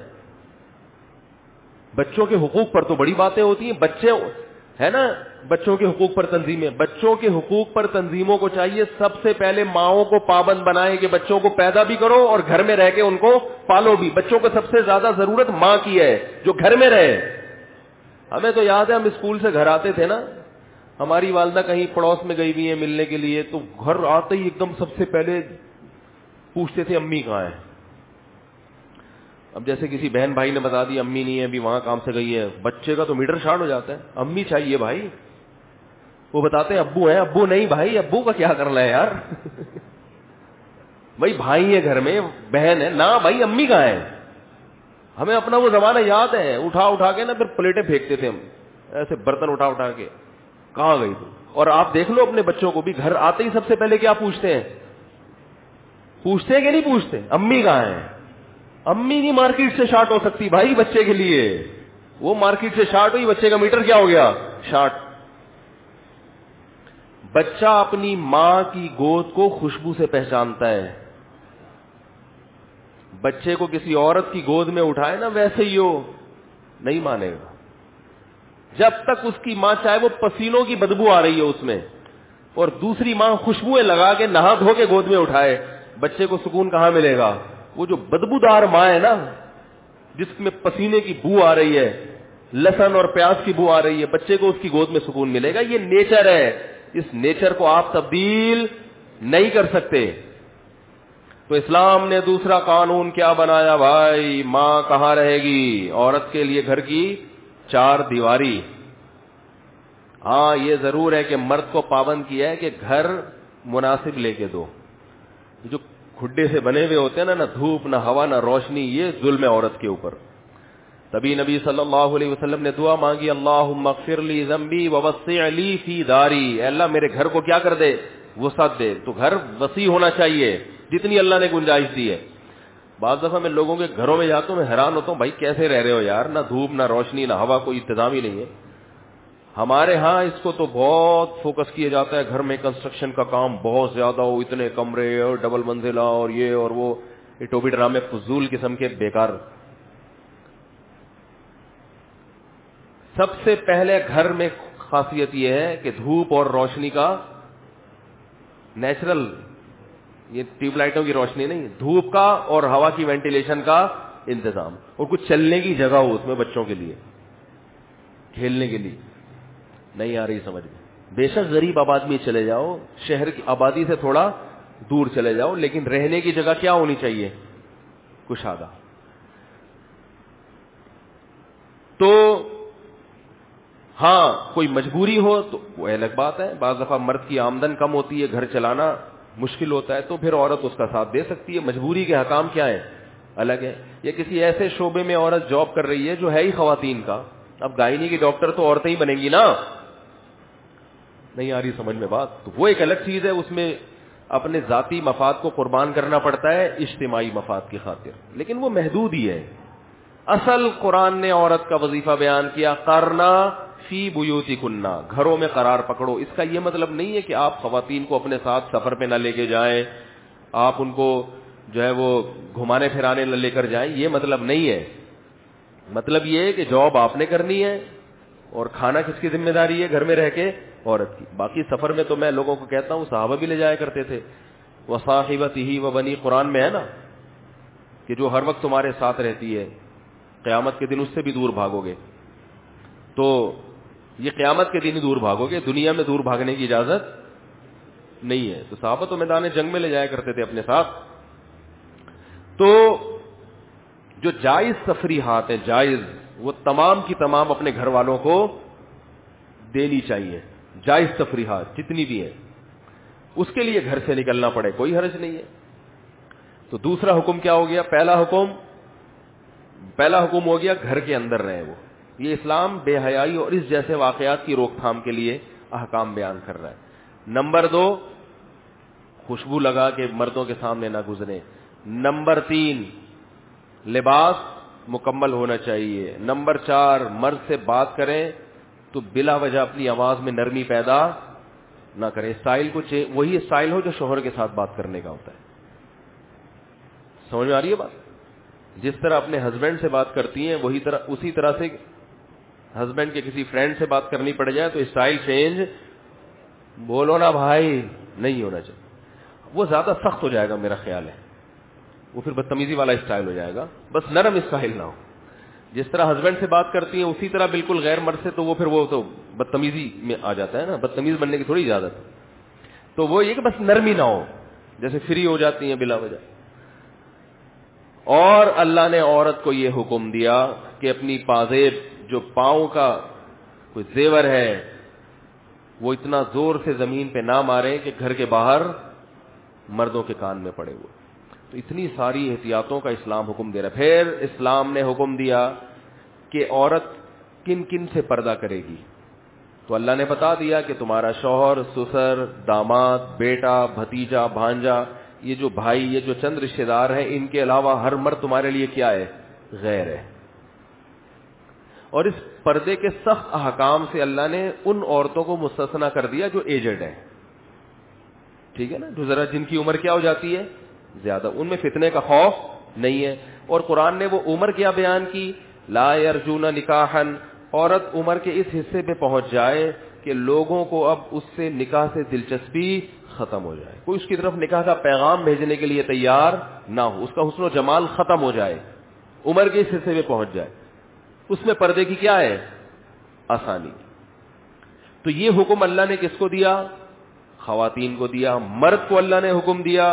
بچوں کے حقوق پر تو بڑی باتیں ہوتی ہیں. بچے ہے نا، بچوں کے حقوق پر تنظیمیں، بچوں کے حقوق پر تنظیموں کو چاہیے سب سے پہلے ماؤں کو پابند بنائیں کہ بچوں کو پیدا بھی کرو اور گھر میں رہ کے ان کو پالو بھی. بچوں کو سب سے زیادہ ضرورت ماں کی ہے جو گھر میں رہے. ہمیں تو یاد ہے ہم اسکول سے گھر آتے تھے نا، ہماری والدہ کہیں پڑوس میں گئی ہوئی ہیں ملنے کے لیے، تو گھر آتے ہی ایک دم سب سے پہلے پوچھتے تھے امی کہاں ہے. اب جیسے کسی بہن بھائی نے بتا دی امی نہیں ہے، ابھی وہاں کام سے گئی ہے، بچے کا تو میٹر شارٹ ہو جاتا ہے. امی چاہیے بھائی. وہ بتاتے ہیں ابو ہیں. ابو نہیں بھائی، ابو کا کیا کرنا ہے یار. بھائی بھائی ہے گھر میں، بہن ہے نا بھائی، امی کہاں ہے. ہمیں اپنا وہ زمانہ یاد ہے. اٹھا کے نا پھر پلیٹیں پھینکتے تھے ہم، ایسے برتن اٹھا کے، کہاں گئی تو. اور آپ دیکھ لو اپنے بچوں کو بھی، گھر آتے ہی سب سے پہلے کیا پوچھتے ہیں کہ نہیں پوچھتے؟ امی کہاں ہے. امی نہیں مارکیٹ سے شارٹ ہو سکتی بھائی بچے کے لیے. وہ مارکیٹ سے شارٹ ہوئی، بچے کا میٹر کیا ہو گیا؟ شارٹ. بچہ اپنی ماں کی گود کو خوشبو سے پہچانتا ہے. بچے کو کسی عورت کی گود میں اٹھائے نا ویسے ہی ہو. نہیں مانے گا. جب تک اس کی ماں چاہے وہ پسینوں کی بدبو آ رہی ہے اس میں, اور دوسری ماں خوشبوئیں لگا کے نہا دھو کے گود میں اٹھائے, بچے کو سکون کہاں ملے گا؟ وہ جو بدبودار ماں ہے نا, جس میں پسینے کی بو آ رہی ہے, لہسن اور پیاز کی بو آ رہی ہے, بچے کو اس کی گود میں سکون ملے گا. یہ نیچر ہے, اس نیچر کو آپ تبدیل نہیں کر سکتے. تو اسلام نے دوسرا قانون کیا بنایا بھائی؟ ماں کہاں رہے گی؟ عورت کے لیے گھر کی چار دیواری. ہاں یہ ضرور ہے کہ مرد کو پابند کیا ہے کہ گھر مناسب لے کے دو. جو کھڈے سے بنے ہوئے ہوتے ہیں نا دھوپ نہ ہوا نہ روشنی, یہ ظلم ہے عورت کے اوپر. تبھی نبی صلی اللہ علیہ وسلم نے دعا مانگی, اللہم اغفر لی ذنبی ووسع لی فی داری. اے اللہ میرے گھر کو کیا کر دے؟ وسعت دے. تو گھر وسیع ہونا چاہیے جتنی اللہ نے گنجائش دی ہے. بعض دفعہ میں لوگوں کے گھروں میں جاتا ہوں, میں حیران ہوتا ہوں, بھائی کیسے رہ رہے ہو یار, نہ دھوپ نہ روشنی نہ ہوا, کوئی انتظام ہی نہیں ہے. ہمارے ہاں اس کو تو بہت فوکس کیا جاتا ہے, گھر میں کنسٹرکشن کا کام بہت زیادہ ہو, اتنے کمرے اور ڈبل منزلہ اور یہ اور وہ, ٹوبی ڈرامے فضول قسم کے بیکار. سب سے پہلے گھر میں خاصیت یہ ہے کہ دھوپ اور روشنی کا نیچرل, یہ ٹیوب لائٹوں کی روشنی نہیں, دھوپ کا اور ہوا کی وینٹیلیشن کا انتظام, اور کچھ چلنے کی جگہ ہو اس میں بچوں کے لیے کھیلنے کے لیے. نہیں آ رہی سمجھ میں؟ بے شک غریب آباد میں چلے جاؤ, شہر کی آبادی سے تھوڑا دور چلے جاؤ, لیکن رہنے کی جگہ کیا ہونی چاہیے؟ کشادہ. تو ہاں کوئی مجبوری ہو تو وہ الگ بات ہے. بعض دفعہ مرد کی آمدن کم ہوتی ہے, گھر چلانا مشکل ہوتا ہے, تو پھر عورت اس کا ساتھ دے سکتی ہے. مجبوری کے حکام کیا ہے؟ الگ ہے. یا کسی ایسے شعبے میں عورت جاب کر رہی ہے جو ہے ہی خواتین کا, اب گائنی کی ڈاکٹر تو عورتیں ہی بنیں گی نا. نہیں آ رہی سمجھ میں بات؟ تو وہ ایک الگ چیز ہے, اس میں اپنے ذاتی مفاد کو قربان کرنا پڑتا ہے اجتماعی مفاد کی خاطر, لیکن وہ محدود ہی ہے. اصل قرآن نے عورت کا وظیفہ بیان کیا, قرنا فی بیوتکنا, گھروں میں قرار پکڑو. اس کا یہ مطلب نہیں ہے کہ آپ خواتین کو اپنے ساتھ سفر پہ نہ لے کے جائیں, آپ ان کو جو ہے وہ گھمانے پھرانے نہ لے کر جائیں, یہ مطلب نہیں ہے. مطلب یہ ہے کہ جاب آپ نے کرنی ہے اور کھانا کس کی ذمہ داری ہے گھر میں رہ کے؟ عورت کی. باقی سفر میں تو میں لوگوں کو کہتا ہوں صحابہ بھی لے جایا کرتے تھے. وصاحبتہ وبنی, قرآن میں ہے نا کہ جو ہر وقت تمہارے ساتھ رہتی ہے, قیامت کے دن اس سے بھی دور بھاگو گے. تو یہ قیامت کے دن ہی دور بھاگو گے, دنیا میں دور بھاگنے کی اجازت نہیں ہے. تو صحابہ تو میدان جنگ میں لے جایا کرتے تھے اپنے ساتھ. تو جو جائز تفریحات ہیں, جائز, وہ تمام کی تمام اپنے گھر والوں کو دینی چاہیے. جائز تفریحات جتنی بھی ہیں, اس کے لیے گھر سے نکلنا پڑے کوئی حرج نہیں ہے. تو دوسرا حکم کیا ہو گیا؟ پہلا حکم ہو گیا گھر کے اندر رہے وہ. یہ اسلام بے حیائی اور اس جیسے واقعات کی روک تھام کے لیے احکام بیان کر رہا ہے. نمبر 2, خوشبو لگا کے مردوں کے سامنے نہ گزرے. نمبر 3, لباس مکمل ہونا چاہیے. نمبر 4, مرد سے بات کریں تو بلا وجہ اپنی آواز میں نرمی پیدا نہ کریں. اسٹائل کو وہی اسٹائل ہو جو شوہر کے ساتھ بات کرنے کا ہوتا ہے. سمجھ میں آ رہی ہے بات؟ جس طرح اپنے ہسبینڈ سے بات کرتی ہیں اسی طرح سے ہسبینڈ کے کسی فرینڈ سے بات کرنی پڑ جائے تو اسٹائل چینج, بولو نا بھائی, نہیں ہونا چاہیے. وہ زیادہ سخت ہو جائے گا میرا خیال ہے, وہ پھر بدتمیزی والا اسٹائل ہو جائے گا. بس نرم اسٹائل نہ ہو. جس طرح ہسبینڈ سے بات کرتی ہیں اسی طرح بالکل غیر مرد سے, تو وہ پھر وہ تو بدتمیزی میں آ جاتا ہے نا, بدتمیز بننے کی تھوڑی اجازت ہے. تو وہ یہ کہ بس نرمی نہ ہو, جیسے فری ہو جاتی ہیں بلا وجہ. اور اللہ نے عورت کو یہ حکم دیا کہ اپنی پازیب, جو پاؤں کا کوئی زیور ہے, وہ اتنا زور سے زمین پہ نہ مارے کہ گھر کے باہر مردوں کے کان میں پڑے ہوئے. تو اتنی ساری احتیاطوں کا اسلام حکم دے رہا ہے. پھر اسلام نے حکم دیا کہ عورت کن کن سے پردہ کرے گی. تو اللہ نے بتا دیا کہ تمہارا شوہر, سسر, داماد, بیٹا, بھتیجا, بھانجا, یہ جو بھائی, یہ جو چند رشتہ دار ہیں, ان کے علاوہ ہر مرد تمہارے لیے کیا ہے؟ غیر ہے. اور اس پردے کے سخت احکام سے اللہ نے ان عورتوں کو مستثنا کر دیا جو ایجڈ ہیں, ٹھیک ہے نا, جو ذرا جن کی عمر کیا ہو جاتی ہے؟ زیادہ. ان میں فتنے کا خوف نہیں ہے. اور قرآن نے وہ عمر کیا بیان کی لا یرجون نکاحا، عورت عمر کے اس حصے پہ پہنچ جائے کہ لوگوں کو اب اس سے نکاح سے دلچسپی ختم ہو جائے، کوئی اس کی طرف نکاح کا پیغام بھیجنے کے لیے تیار نہ ہو، اس کا حسن و جمال ختم ہو جائے، عمر کے اس حصے پہ پہنچ جائے، اس میں پردے کی کیا ہے؟ آسانی۔ تو یہ حکم اللہ نے کس کو دیا؟ خواتین کو دیا۔ مرد کو اللہ نے حکم دیا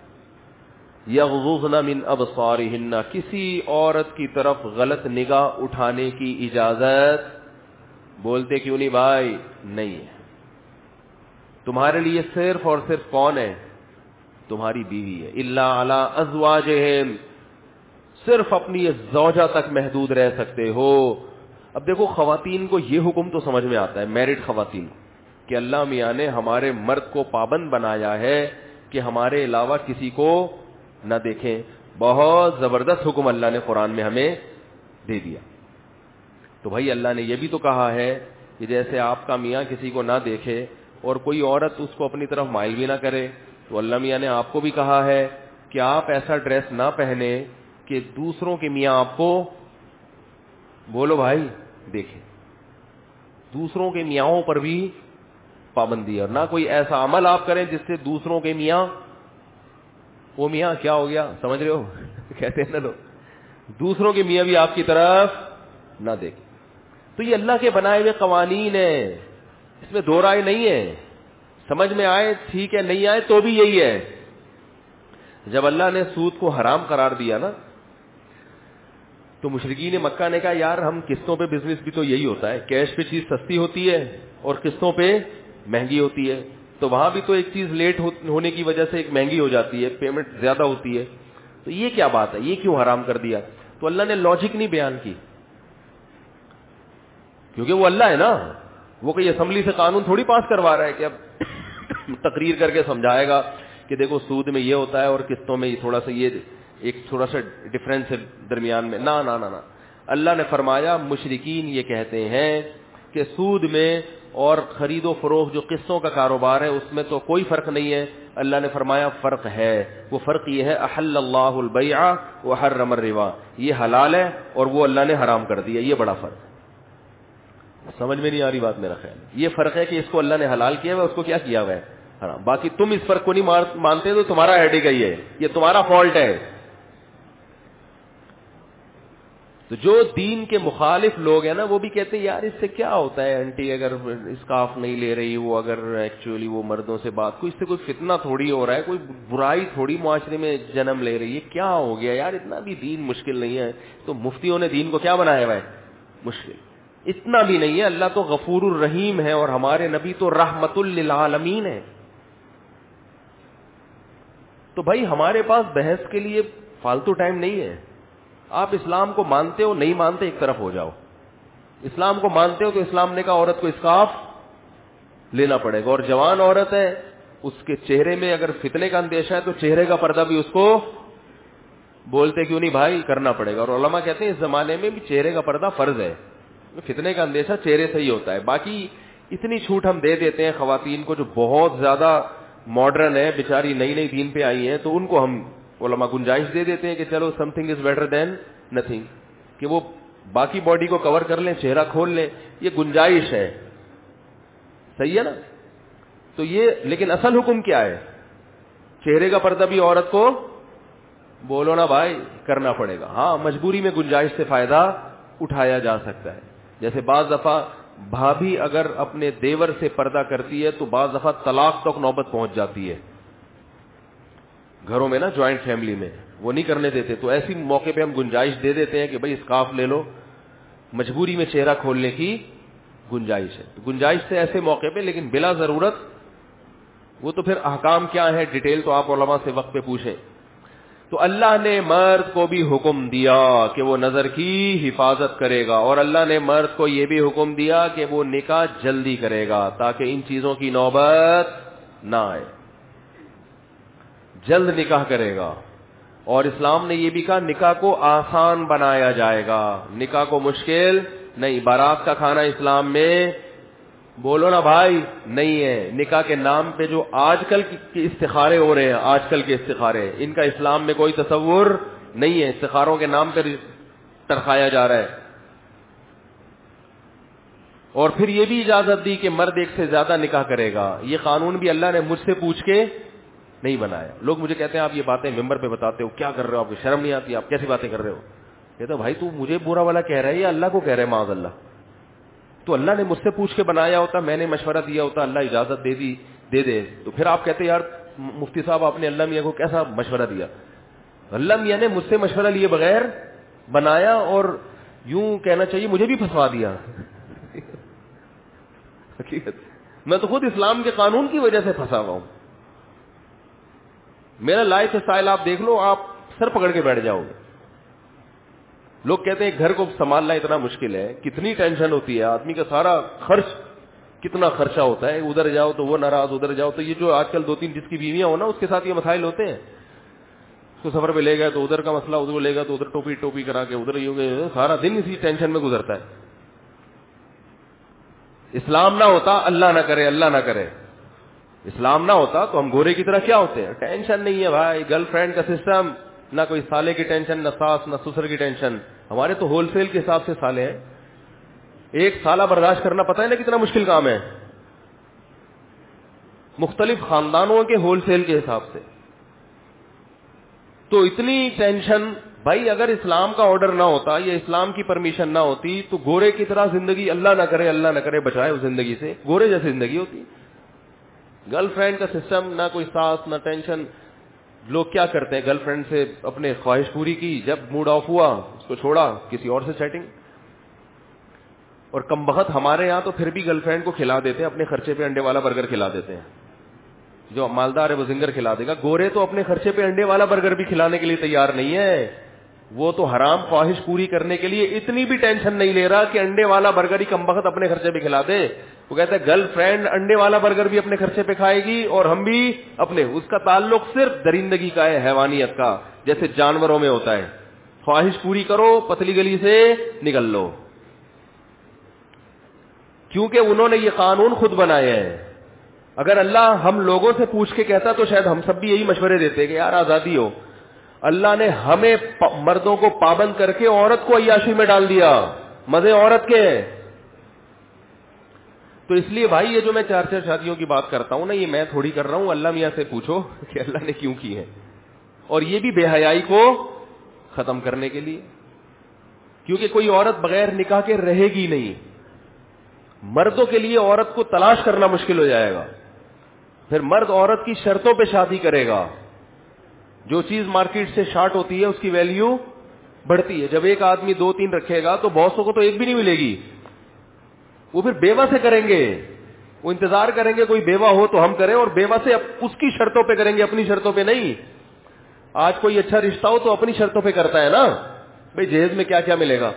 یغضضن من ابصارہن، کسی عورت کی طرف غلط نگاہ اٹھانے کی اجازت، بولتے کیوں نہیں بھائی؟ نہیں ہے۔ تمہارے لیے صرف اور صرف کون ہے؟ تمہاری بیوی ہے۔ الا علی ازواجہم، صرف اپنی زوجہ تک محدود رہ سکتے ہو۔ اب دیکھو خواتین کو یہ حکم تو سمجھ میں آتا ہے، میرڈ خواتین، کہ اللہ میاں نے ہمارے مرد کو پابند بنایا ہے کہ ہمارے علاوہ کسی کو نہ دیکھیں۔ بہت زبردست حکم اللہ نے قرآن میں ہمیں دے دیا۔ تو بھائی اللہ نے یہ بھی تو کہا ہے کہ جیسے آپ کا میاں کسی کو نہ دیکھے اور کوئی عورت اس کو اپنی طرف مائل بھی نہ کرے، تو اللہ میاں نے آپ کو بھی کہا ہے کہ آپ ایسا ڈریس نہ پہنے کہ دوسروں کے میاں آپ کو، بولو بھائی، دیکھیں۔ دوسروں کے میاں پر بھی پابندی ہے، اور نہ کوئی ایسا عمل آپ کریں جس سے دوسروں کے میاں، وہ میاں کیا ہو گیا، سمجھ رہے ہو کہتے ہیں نا لوگ، دوسروں کے میاں بھی آپ کی طرف نہ دیکھیں۔ تو یہ اللہ کے بنائے ہوئے قوانین ہیں، اس میں دو رائے نہیں ہے، سمجھ میں آئے ٹھیک ہے، نہیں آئے تو بھی یہی ہے۔ جب اللہ نے سود کو حرام قرار دیا نا، تو مشرکین مکہ نے کہا یار ہم قسطوں پہ بزنس بھی تو یہی ہوتا ہے، کیش پہ چیز سستی ہوتی ہے اور قسطوں پہ مہنگی ہوتی ہے، تو وہاں بھی تو ایک چیز لیٹ ہونے کی وجہ سے ایک مہنگی ہو جاتی ہے، پیمنٹ زیادہ ہوتی ہے، تو یہ کیا بات ہے، یہ کیوں حرام کر دیا؟ تو اللہ نے لاجک نہیں بیان کی، کیونکہ وہ اللہ ہے نا، وہ کوئی اسمبلی سے قانون تھوڑی پاس کروا رہا ہے کہ اب تقریر کر کے سمجھائے گا کہ دیکھو سود میں یہ ہوتا ہے اور قسطوں میں تھوڑا سا یہ ایک تھوڑا سا ڈفرینس ہے درمیان میں، نہ نہ نہ۔ اللہ نے فرمایا مشرکین یہ کہتے ہیں کہ سود میں اور خرید و فروخت جو قسطوں کا کاروبار ہے اس میں تو کوئی فرق نہیں ہے۔ اللہ نے فرمایا فرق ہے، وہ فرق یہ ہے احل اللہ البیع وحرم الربا، یہ حلال ہے اور وہ اللہ نے حرام کر دیا، یہ بڑا فرق ہے۔ سمجھ میں نہیں آ رہی بات میرا خیال، یہ فرق ہے کہ اس کو اللہ نے حلال کیا ہوا ہے، اس کو کیا کیا ہوا ہے؟ حرام۔ باقی تم اس فرق کو نہیں مانتے تو تمہارا ہیڈک ہی ہے، یہ تمہارا فالٹ ہے۔ تو جو دین کے مخالف لوگ ہیں نا وہ بھی کہتے ہیں یار اس سے کیا ہوتا ہے، آنٹی اگر اسکارف نہیں لے رہی، وہ اگر ایکچولی وہ مردوں سے بات، کوئی اس سے کوئی فتنہ تھوڑی ہو رہا ہے، کوئی برائی تھوڑی معاشرے میں جنم لے رہی ہے، کیا ہو گیا یار، اتنا بھی دین مشکل نہیں ہے۔ تو مفتیوں نے دین کو کیا بنایا ہوا ہے؟ مشکل۔ اتنا بھی نہیں ہے، اللہ تو غفور الرحیم ہے اور ہمارے نبی تو رحمت للعالمین ہے۔ تو بھائی ہمارے پاس بحث کے لیے فالتو ٹائم نہیں ہے۔ آپ اسلام کو مانتے ہو، نہیں مانتے ایک طرف ہو جاؤ۔ اسلام کو مانتے ہو تو اسلام نے کہا عورت کو اسکارف لینا پڑے گا، اور جوان عورت ہے اس کے چہرے میں اگر فتنے کا اندیشہ ہے تو چہرے کا پردہ بھی اس کو، بولتے کیوں نہیں بھائی، کرنا پڑے گا۔ اور علماء کہتے ہیں اس زمانے میں بھی چہرے کا پردہ فرض ہے، فتنے کا اندیشہ چہرے سے ہی ہوتا ہے۔ باقی اتنی چھوٹ ہم دے دیتے ہیں خواتین کو جو بہت زیادہ ماڈرن ہے، بیچاری نئی نئی دین پہ آئی ہیں، تو ان کو ہم علماء گنجائش دے دیتے ہیں کہ چلو something is better than nothing, کہ وہ باقی باڈی کو کور کر لیں، چہرہ کھول لیں، یہ گنجائش ہے، صحیح ہے نا۔ تو یہ لیکن اصل حکم کیا ہے؟ چہرے کا پردہ بھی عورت کو، بولو نا بھائی، کرنا پڑے گا۔ ہاں مجبوری میں گنجائش سے فائدہ اٹھایا جا سکتا ہے، جیسے بعض دفعہ بھابھی اگر اپنے دیور سے پردہ کرتی ہے تو بعض دفعہ طلاق تک نوبت پہنچ جاتی ہے گھروں میں نا، جوائنٹ فیملی میں وہ نہیں کرنے دیتے، تو ایسی موقع پہ ہم گنجائش دے دیتے ہیں کہ بھائی اسکارف لے لو، مجبوری میں چہرہ کھولنے کی گنجائش ہے۔ تو گنجائش سے ایسے موقع پہ، لیکن بلا ضرورت وہ تو پھر احکام کیا ہے ڈیٹیل تو آپ علماء سے وقت پہ پوچھیں۔ تو اللہ نے مرد کو بھی حکم دیا کہ وہ نظر کی حفاظت کرے گا، اور اللہ نے مرد کو یہ بھی حکم دیا کہ وہ نکاح جلدی کرے گا تاکہ ان چیزوں کی نوبت نہ آئے، جلد نکاح کرے گا۔ اور اسلام نے یہ بھی کہا نکاح کو آسان بنایا جائے گا، نکاح کو مشکل نہیں۔ بارات کا کھانا اسلام میں، بولو نا بھائی، نہیں ہے۔ نکاح کے نام پہ جو آج کل کے استخارے ہو رہے ہیں، آج کل کے استخارے، ان کا اسلام میں کوئی تصور نہیں ہے، استخاروں کے نام پہ ترخایا جا رہا ہے۔ اور پھر یہ بھی اجازت دی کہ مرد ایک سے زیادہ نکاح کرے گا. یہ قانون بھی اللہ نے مجھ سے پوچھ کے نہیں بنایا. لوگ مجھے کہتے ہیں آپ یہ باتیں ممبر پہ بتاتے ہو, کیا کر رہے ہو, آپ کو شرم نہیں آتی, آپ کیسی باتیں کر رہے ہو؟ کہتے ہیں بھائی تو مجھے برا والا کہہ رہا ہے یا اللہ کو کہہ رہے ہیں معاذ اللہ؟ تو اللہ نے مجھ سے پوچھ کے بنایا ہوتا, میں نے مشورہ دیا ہوتا, اللہ اجازت دے دے تو پھر آپ کہتے یار مفتی صاحب آپ نے اللہ میاں کو کیسا مشورہ دیا؟ اللہ میاں نے مجھ سے مشورہ لیے بغیر بنایا, اور یوں کہنا چاہیے مجھے بھی پھنسوا دیا. حقیقت میں تو خود اسلام کے قانون کی وجہ سے پھنسا ہوا ہوں. میرا لائف اسٹائل آپ دیکھ لو, آپ سر پکڑ کے بیٹھ جاؤ گے. لوگ کہتے ہیں گھر کو سنبھالنا اتنا مشکل ہے, کتنی ٹینشن ہوتی ہے آدمی کا, سارا خرچ کتنا خرچہ ہوتا ہے, ادھر جاؤ تو وہ ناراض, ادھر جاؤ تو یہ جو آج کل 2-3 جس کی بیویاں ہو نا اس کے ساتھ یہ مسائل ہوتے ہیں. اس کو سفر پہ لے گئے تو ادھر کا مسئلہ, ادھر لے گا تو ادھر ٹوپی کرا کے ادھر, یہ سارا دن اسی ٹینشن میں گزرتا ہے. اسلام نہ ہوتا, اللہ نہ کرے, اللہ نہ کرے, اسلام نہ ہوتا تو ہم گورے کی طرح کیا ہوتے ہیں؟ ٹینشن نہیں ہے بھائی, گرل فرینڈ کا سسٹم, نہ کوئی سالے کی ٹینشن, نہ ساس نہ سسر کی ٹینشن. ہمارے تو ہول سیل کے حساب سے سالے ہیں. ایک سالہ برداشت کرنا پتہ ہے نا کتنا مشکل کام ہے, مختلف خاندانوں کے ہول سیل کے حساب سے. تو اتنی ٹینشن بھائی, اگر اسلام کا آرڈر نہ ہوتا یا اسلام کی پرمیشن نہ ہوتی تو گورے کی طرح زندگی, اللہ نہ کرے بچائے اس زندگی سے, گورے جیسی زندگی ہوتی. گرل فرینڈ کا سسٹم, نہ کوئی ساس نہ ٹینشن. لوگ کیا کرتے ہیں, گرل فرینڈ سے اپنے خواہش پوری کی, جب موڈ آف ہوا اس کو چھوڑا, کسی اور سے سیٹنگ. اور کم بخت ہمارے یہاں تو پھر بھی گرل فرینڈ کو کھلا دیتے ہیں, اپنے خرچے پہ انڈے والا برگر کھلا دیتے ہیں. جو مالدار ہے وہ زنگر کھلا دے گا, گورے تو اپنے خرچے پہ انڈے والا برگر بھی کھلانے کے لیے تیار نہیں ہے. وہ تو حرام خواہش پوری کرنے کے لیے اتنی بھی ٹینشن نہیں لے رہا کہ انڈے والا برگر ہی کم بخت اپنے خرچے پہ کھلا دے. وہ کہتا ہے گرل فرینڈ انڈے والا برگر بھی اپنے خرچے پہ کھائے گی اور ہم بھی اپنے. اس کا تعلق صرف درندگی کا ہے, حیوانیت کا, جیسے جانوروں میں ہوتا ہے. خواہش پوری کرو, پتلی گلی سے نکل لو, کیونکہ انہوں نے یہ قانون خود بنائے ہیں. اگر اللہ ہم لوگوں سے پوچھ کے کہتا تو شاید ہم سب بھی یہی مشورے دیتے کہ یار آزادی ہو. اللہ نے ہمیں مردوں کو پابند کر کے عورت کو عیاشی میں ڈال دیا, مزے عورت کے. تو اس لیے بھائی یہ جو میں 4 شادیوں کی بات کرتا ہوں نا, یہ میں تھوڑی کر رہا ہوں, اللہ میاں سے پوچھو کہ اللہ نے کیوں کی ہے. اور یہ بھی بے حیائی کو ختم کرنے کے لیے, کیونکہ کوئی عورت بغیر نکاح کے رہے گی نہیں. مردوں کے لیے عورت کو تلاش کرنا مشکل ہو جائے گا. پھر مرد عورت کی شرطوں پہ شادی کرے گا. جو چیز مارکیٹ سے شارٹ ہوتی ہے اس کی ویلیو بڑھتی ہے. جب ایک آدمی 2-3 رکھے گا تو بہتوں کو تو ایک بھی نہیں ملے گی. وہ پھر بیوہ سے کریں گے, وہ انتظار کریں گے کوئی بیوہ ہو تو ہم کریں, اور بیوہ سے اس کی شرطوں پہ کریں گے, اپنی شرطوں پہ نہیں. آج کوئی اچھا رشتہ ہو تو اپنی شرطوں پہ کرتا ہے نا, بھئی جہیز میں کیا کیا ملے گا.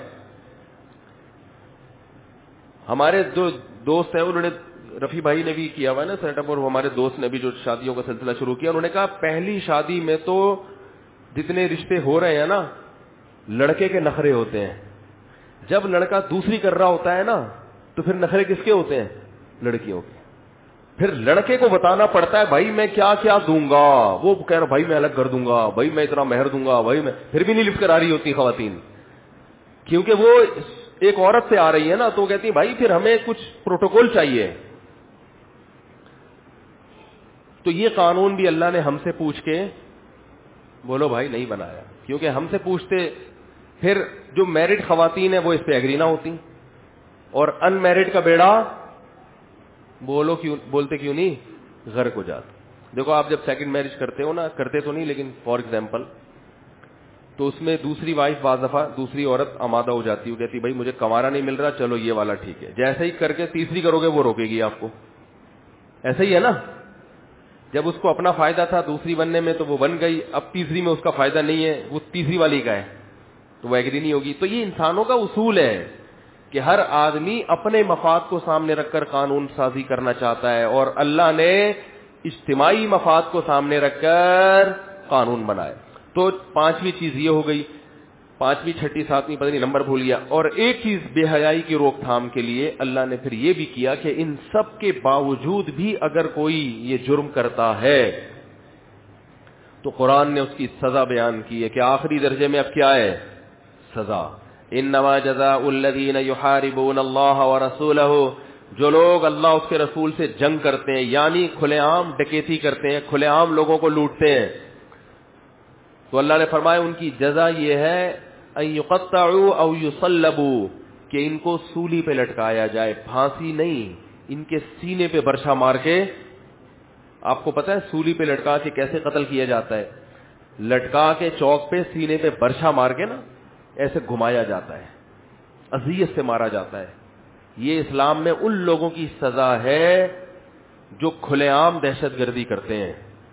ہمارے جو دوست ہیں انہوں نے, رفیع بھائی نے بھی کیا ہوا ہے نا سیٹ اپ, اور ہمارے دوست نے بھی جو شادیوں کا سلسلہ شروع کیا, انہوں نے کہا پہلی شادی میں تو جتنے رشتے ہو رہے ہیں نا لڑکے کے نخرے ہوتے ہیں. جب لڑکا دوسری کر رہا ہوتا ہے نا تو پھر نخرے کس کے ہوتے ہیں؟ لڑکیوں کے. پھر لڑکے کو بتانا پڑتا ہے بھائی میں کیا کیا دوں گا. وہ کہہ رہا بھائی میں الگ کر دوں گا, بھائی میں اتنا مہر دوں گا, بھائی میں, پھر بھی نہیں لفٹ کر آ رہی ہوتی خواتین, کیونکہ وہ ایک عورت سے آ رہی ہے نا, تو کہتی بھائی پھر ہمیں کچھ پروٹوکول چاہیے. تو یہ قانون بھی اللہ نے ہم سے پوچھ کے بولو بھائی نہیں بنایا, کیونکہ ہم سے پوچھتے پھر جو میرڈ خواتین ہیں وہ اس پہ ایگری نہ ہوتی, اور ان میرڈ کا بیڑا بولتے کیوں نہیں غرق ہو جاتا. دیکھو آپ جب سیکنڈ میرج کرتے ہو نا, کرتے تو نہیں لیکن فار ایگزامپل, تو اس میں دوسری وائف بعض دفعہ دوسری عورت آمادہ ہو جاتی ہے, کہتی بھائی مجھے کمارا نہیں مل رہا, چلو یہ والا ٹھیک ہے. جیسے ہی کر کے تیسری کرو گے وہ روکے گی آپ کو. ایسا ہی ہے نا, جب اس کو اپنا فائدہ تھا دوسری بننے میں تو وہ بن گئی, اب تیسری میں اس کا فائدہ نہیں ہے, وہ تیسری والی کا ہے, تو وہ ایگری نہیں ہوگی. تو یہ انسانوں کا اصول ہے کہ ہر آدمی اپنے مفاد کو سامنے رکھ کر قانون سازی کرنا چاہتا ہے, اور اللہ نے اجتماعی مفاد کو سامنے رکھ کر قانون بنائے. تو 5ویں چیز یہ ہو گئی, 5ویں 6ٹھی 7ویں پتہ نہیں نمبر بھول گیا. اور ایک چیز بے حیائی کی روک تھام کے لیے اللہ نے پھر یہ بھی کیا کہ ان سب کے باوجود بھی اگر کوئی یہ جرم کرتا ہے تو قرآن نے اس کی سزا بیان کی ہے کہ آخری درجے میں اب کیا ہے؟ سزا. انما جزاء الذین یحاربون اللہ ورسولہ، جو لوگ اللہ اس کے رسول سے جنگ کرتے ہیں، یعنی کھلے عام ڈکیتی کرتے ہیں، کھلے عام لوگوں کو لوٹتے ہیں، تو اللہ نے فرمایا ان کی جزا یہ ہے ان یقطعوا او یصلبوا، کہ ان کو سولی پہ لٹکایا جائے، پھانسی نہیں، ان کے سینے پہ برچھا مار کے. آپ کو پتا ہے سولی پہ لٹکا کے کیسے قتل کیا جاتا ہے؟ لٹکا کے چوک پہ سینے پہ برچھا مار کے نا ایسے گھمایا جاتا ہے، اذیت سے مارا جاتا ہے. یہ اسلام میں ان لوگوں کی سزا ہے جو کھلے عام دہشت گردی کرتے ہیں.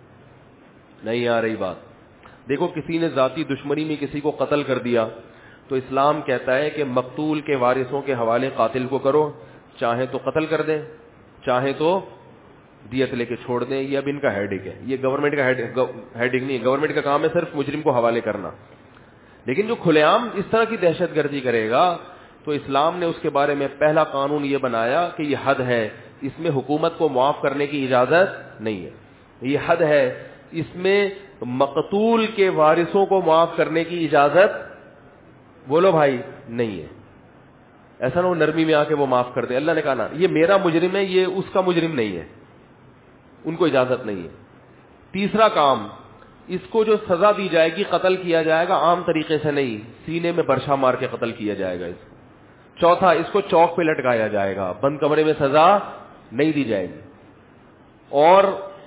نہیں آ رہی بات؟ دیکھو کسی نے ذاتی دشمنی میں کسی کو قتل کر دیا تو اسلام کہتا ہے کہ مقتول کے وارثوں کے حوالے قاتل کو کرو، چاہے تو قتل کر دیں، چاہے تو دیت لے کے چھوڑ دیں. یہ اب ان کا ہیڈک ہے، یہ گورنمنٹ کا ہیڈک نہیں ہے. گورنمنٹ کا کام ہے صرف مجرم کو حوالے کرنا. لیکن جو کھلے عام اس طرح کی دہشت گردی کرے گا تو اسلام نے اس کے بارے میں پہلا قانون یہ بنایا کہ یہ حد ہے، اس میں حکومت کو معاف کرنے کی اجازت نہیں ہے. یہ حد ہے، اس میں مقتول کے وارثوں کو معاف کرنے کی اجازت بولو بھائی نہیں ہے. ایسا نہ ہو نرمی میں آ کے وہ معاف کر دے. اللہ نے کہا نا یہ میرا مجرم ہے، یہ اس کا مجرم نہیں ہے، ان کو اجازت نہیں ہے. تیسرا کام، اس کو جو سزا دی جائے گی قتل کیا جائے گا عام طریقے سے نہیں، سینے میں برچھا مار کے قتل کیا جائے گا. اس کو چوتھا، اس کو چوک پہ لٹکایا جائے گا، بند کمرے میں سزا نہیں دی جائے گی. اور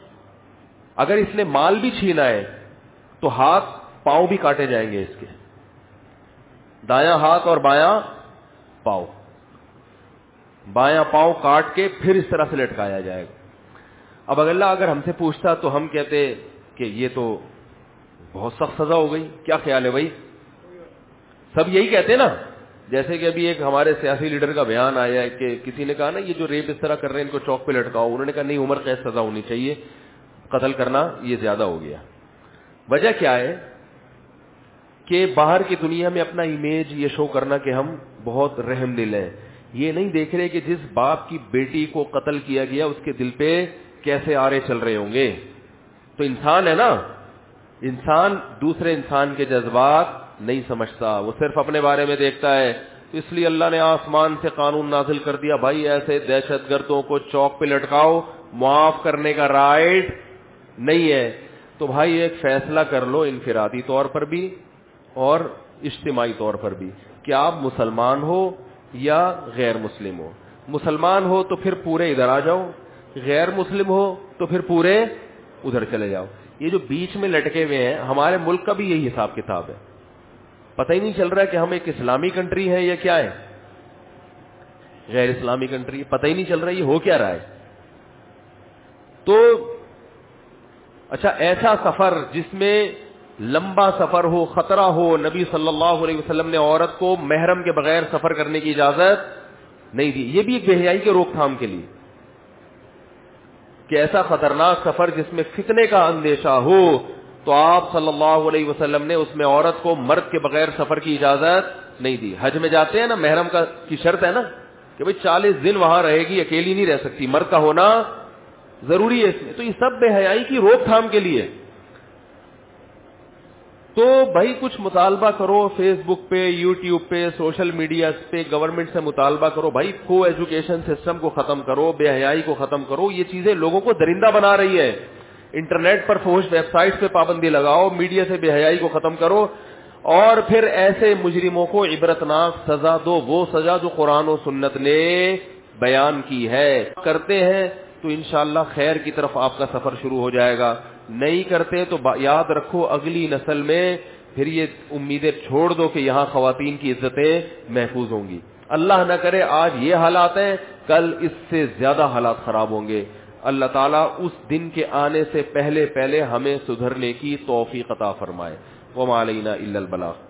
اگر اس نے مال بھی چھینا ہے تو ہاتھ پاؤں بھی کاٹے جائیں گے، اس کے دایاں ہاتھ اور بایاں پاؤں، بایاں پاؤں کاٹ کے پھر اس طرح سے لٹکایا جائے گا. اب اللہ اگر ہم سے پوچھتا تو ہم کہتے کہ یہ تو بہت سخت سزا ہو گئی. کیا خیال ہے بھائی؟ سب یہی کہتے نا. جیسے کہ ابھی ایک ہمارے سیاسی لیڈر کا بیان آیا ہے کہ کسی نے کہا نا یہ جو ریپ اس طرح کر رہے ہیں ان کو چوک پہ لٹکاؤ. انہوں نے کہا نہیں، عمر قید سزا ہونی چاہیے، قتل کرنا یہ زیادہ ہو گیا. وجہ کیا ہے کہ باہر کی دنیا میں اپنا امیج یہ شو کرنا کہ ہم بہت رحم دل ہیں. یہ نہیں دیکھ رہے کہ جس باپ کی بیٹی کو قتل کیا گیا اس کے دل پہ کیسے آرے چل رہے ہوں گے. تو انسان ہے نا، انسان دوسرے انسان کے جذبات نہیں سمجھتا، وہ صرف اپنے بارے میں دیکھتا ہے. تو اس لیے اللہ نے آسمان سے قانون نازل کر دیا، بھائی ایسے دہشت گردوں کو چوک پہ لٹکاؤ، معاف کرنے کا رائٹ نہیں ہے. تو بھائی ایک فیصلہ کر لو انفرادی طور پر بھی اور اجتماعی طور پر بھی کہ آپ مسلمان ہو یا غیر مسلم ہو. مسلمان ہو تو پھر پورے ادھر آ جاؤ، غیر مسلم ہو تو پھر پورے ادھر چلے جاؤ. یہ جو بیچ میں لٹکے ہوئے ہیں ہمارے ملک کا بھی یہی حساب کتاب ہے. پتہ ہی نہیں چل رہا کہ ہم ایک اسلامی کنٹری ہے یا کیا ہے، غیر اسلامی کنٹری، پتہ ہی نہیں چل رہا یہ ہو کیا رہا ہے. تو اچھا ایسا سفر جس میں لمبا سفر ہو، خطرہ ہو، نبی صلی اللہ علیہ وسلم نے عورت کو محرم کے بغیر سفر کرنے کی اجازت نہیں دی. یہ بھی ایک بے حیائی کے روک تھام کے لیے کہ ایسا خطرناک سفر جس میں فتنے کا اندیشہ ہو تو آپ صلی اللہ علیہ وسلم نے اس میں عورت کو مرد کے بغیر سفر کی اجازت نہیں دی. حج میں جاتے ہیں نا، محرم کی شرط ہے نا کہ بھئی 40 دن وہاں رہے گی، اکیلی نہیں رہ سکتی، مرد کا ہونا ضروری ہے اس میں. تو یہ سب بے حیائی کی روک تھام کے لیے. تو بھائی کچھ مطالبہ کرو فیس بک پہ، یوٹیوب پہ، سوشل میڈیا پہ، گورنمنٹ سے مطالبہ کرو بھائی کو ایجوکیشن سسٹم کو ختم کرو، بے حیائی کو ختم کرو. یہ چیزیں لوگوں کو درندہ بنا رہی ہے. انٹرنیٹ پر فحش ویب سائٹ پہ پابندی لگاؤ، میڈیا سے بے حیائی کو ختم کرو، اور پھر ایسے مجرموں کو عبرتناک سزا دو، وہ سزا جو قرآن و سنت نے بیان کی ہے. کرتے ہیں تو انشاءاللہ خیر کی طرف آپ کا سفر شروع ہو جائے گا. نہیں کرتے تو یاد رکھو اگلی نسل میں پھر یہ امیدیں چھوڑ دو کہ یہاں خواتین کی عزتیں محفوظ ہوں گی. اللہ نہ کرے آج یہ حالات ہیں، کل اس سے زیادہ حالات خراب ہوں گے. اللہ تعالیٰ اس دن کے آنے سے پہلے ہمیں سدھرنے کی توفیق عطا فرمائے. وما علینا الا البلاغ.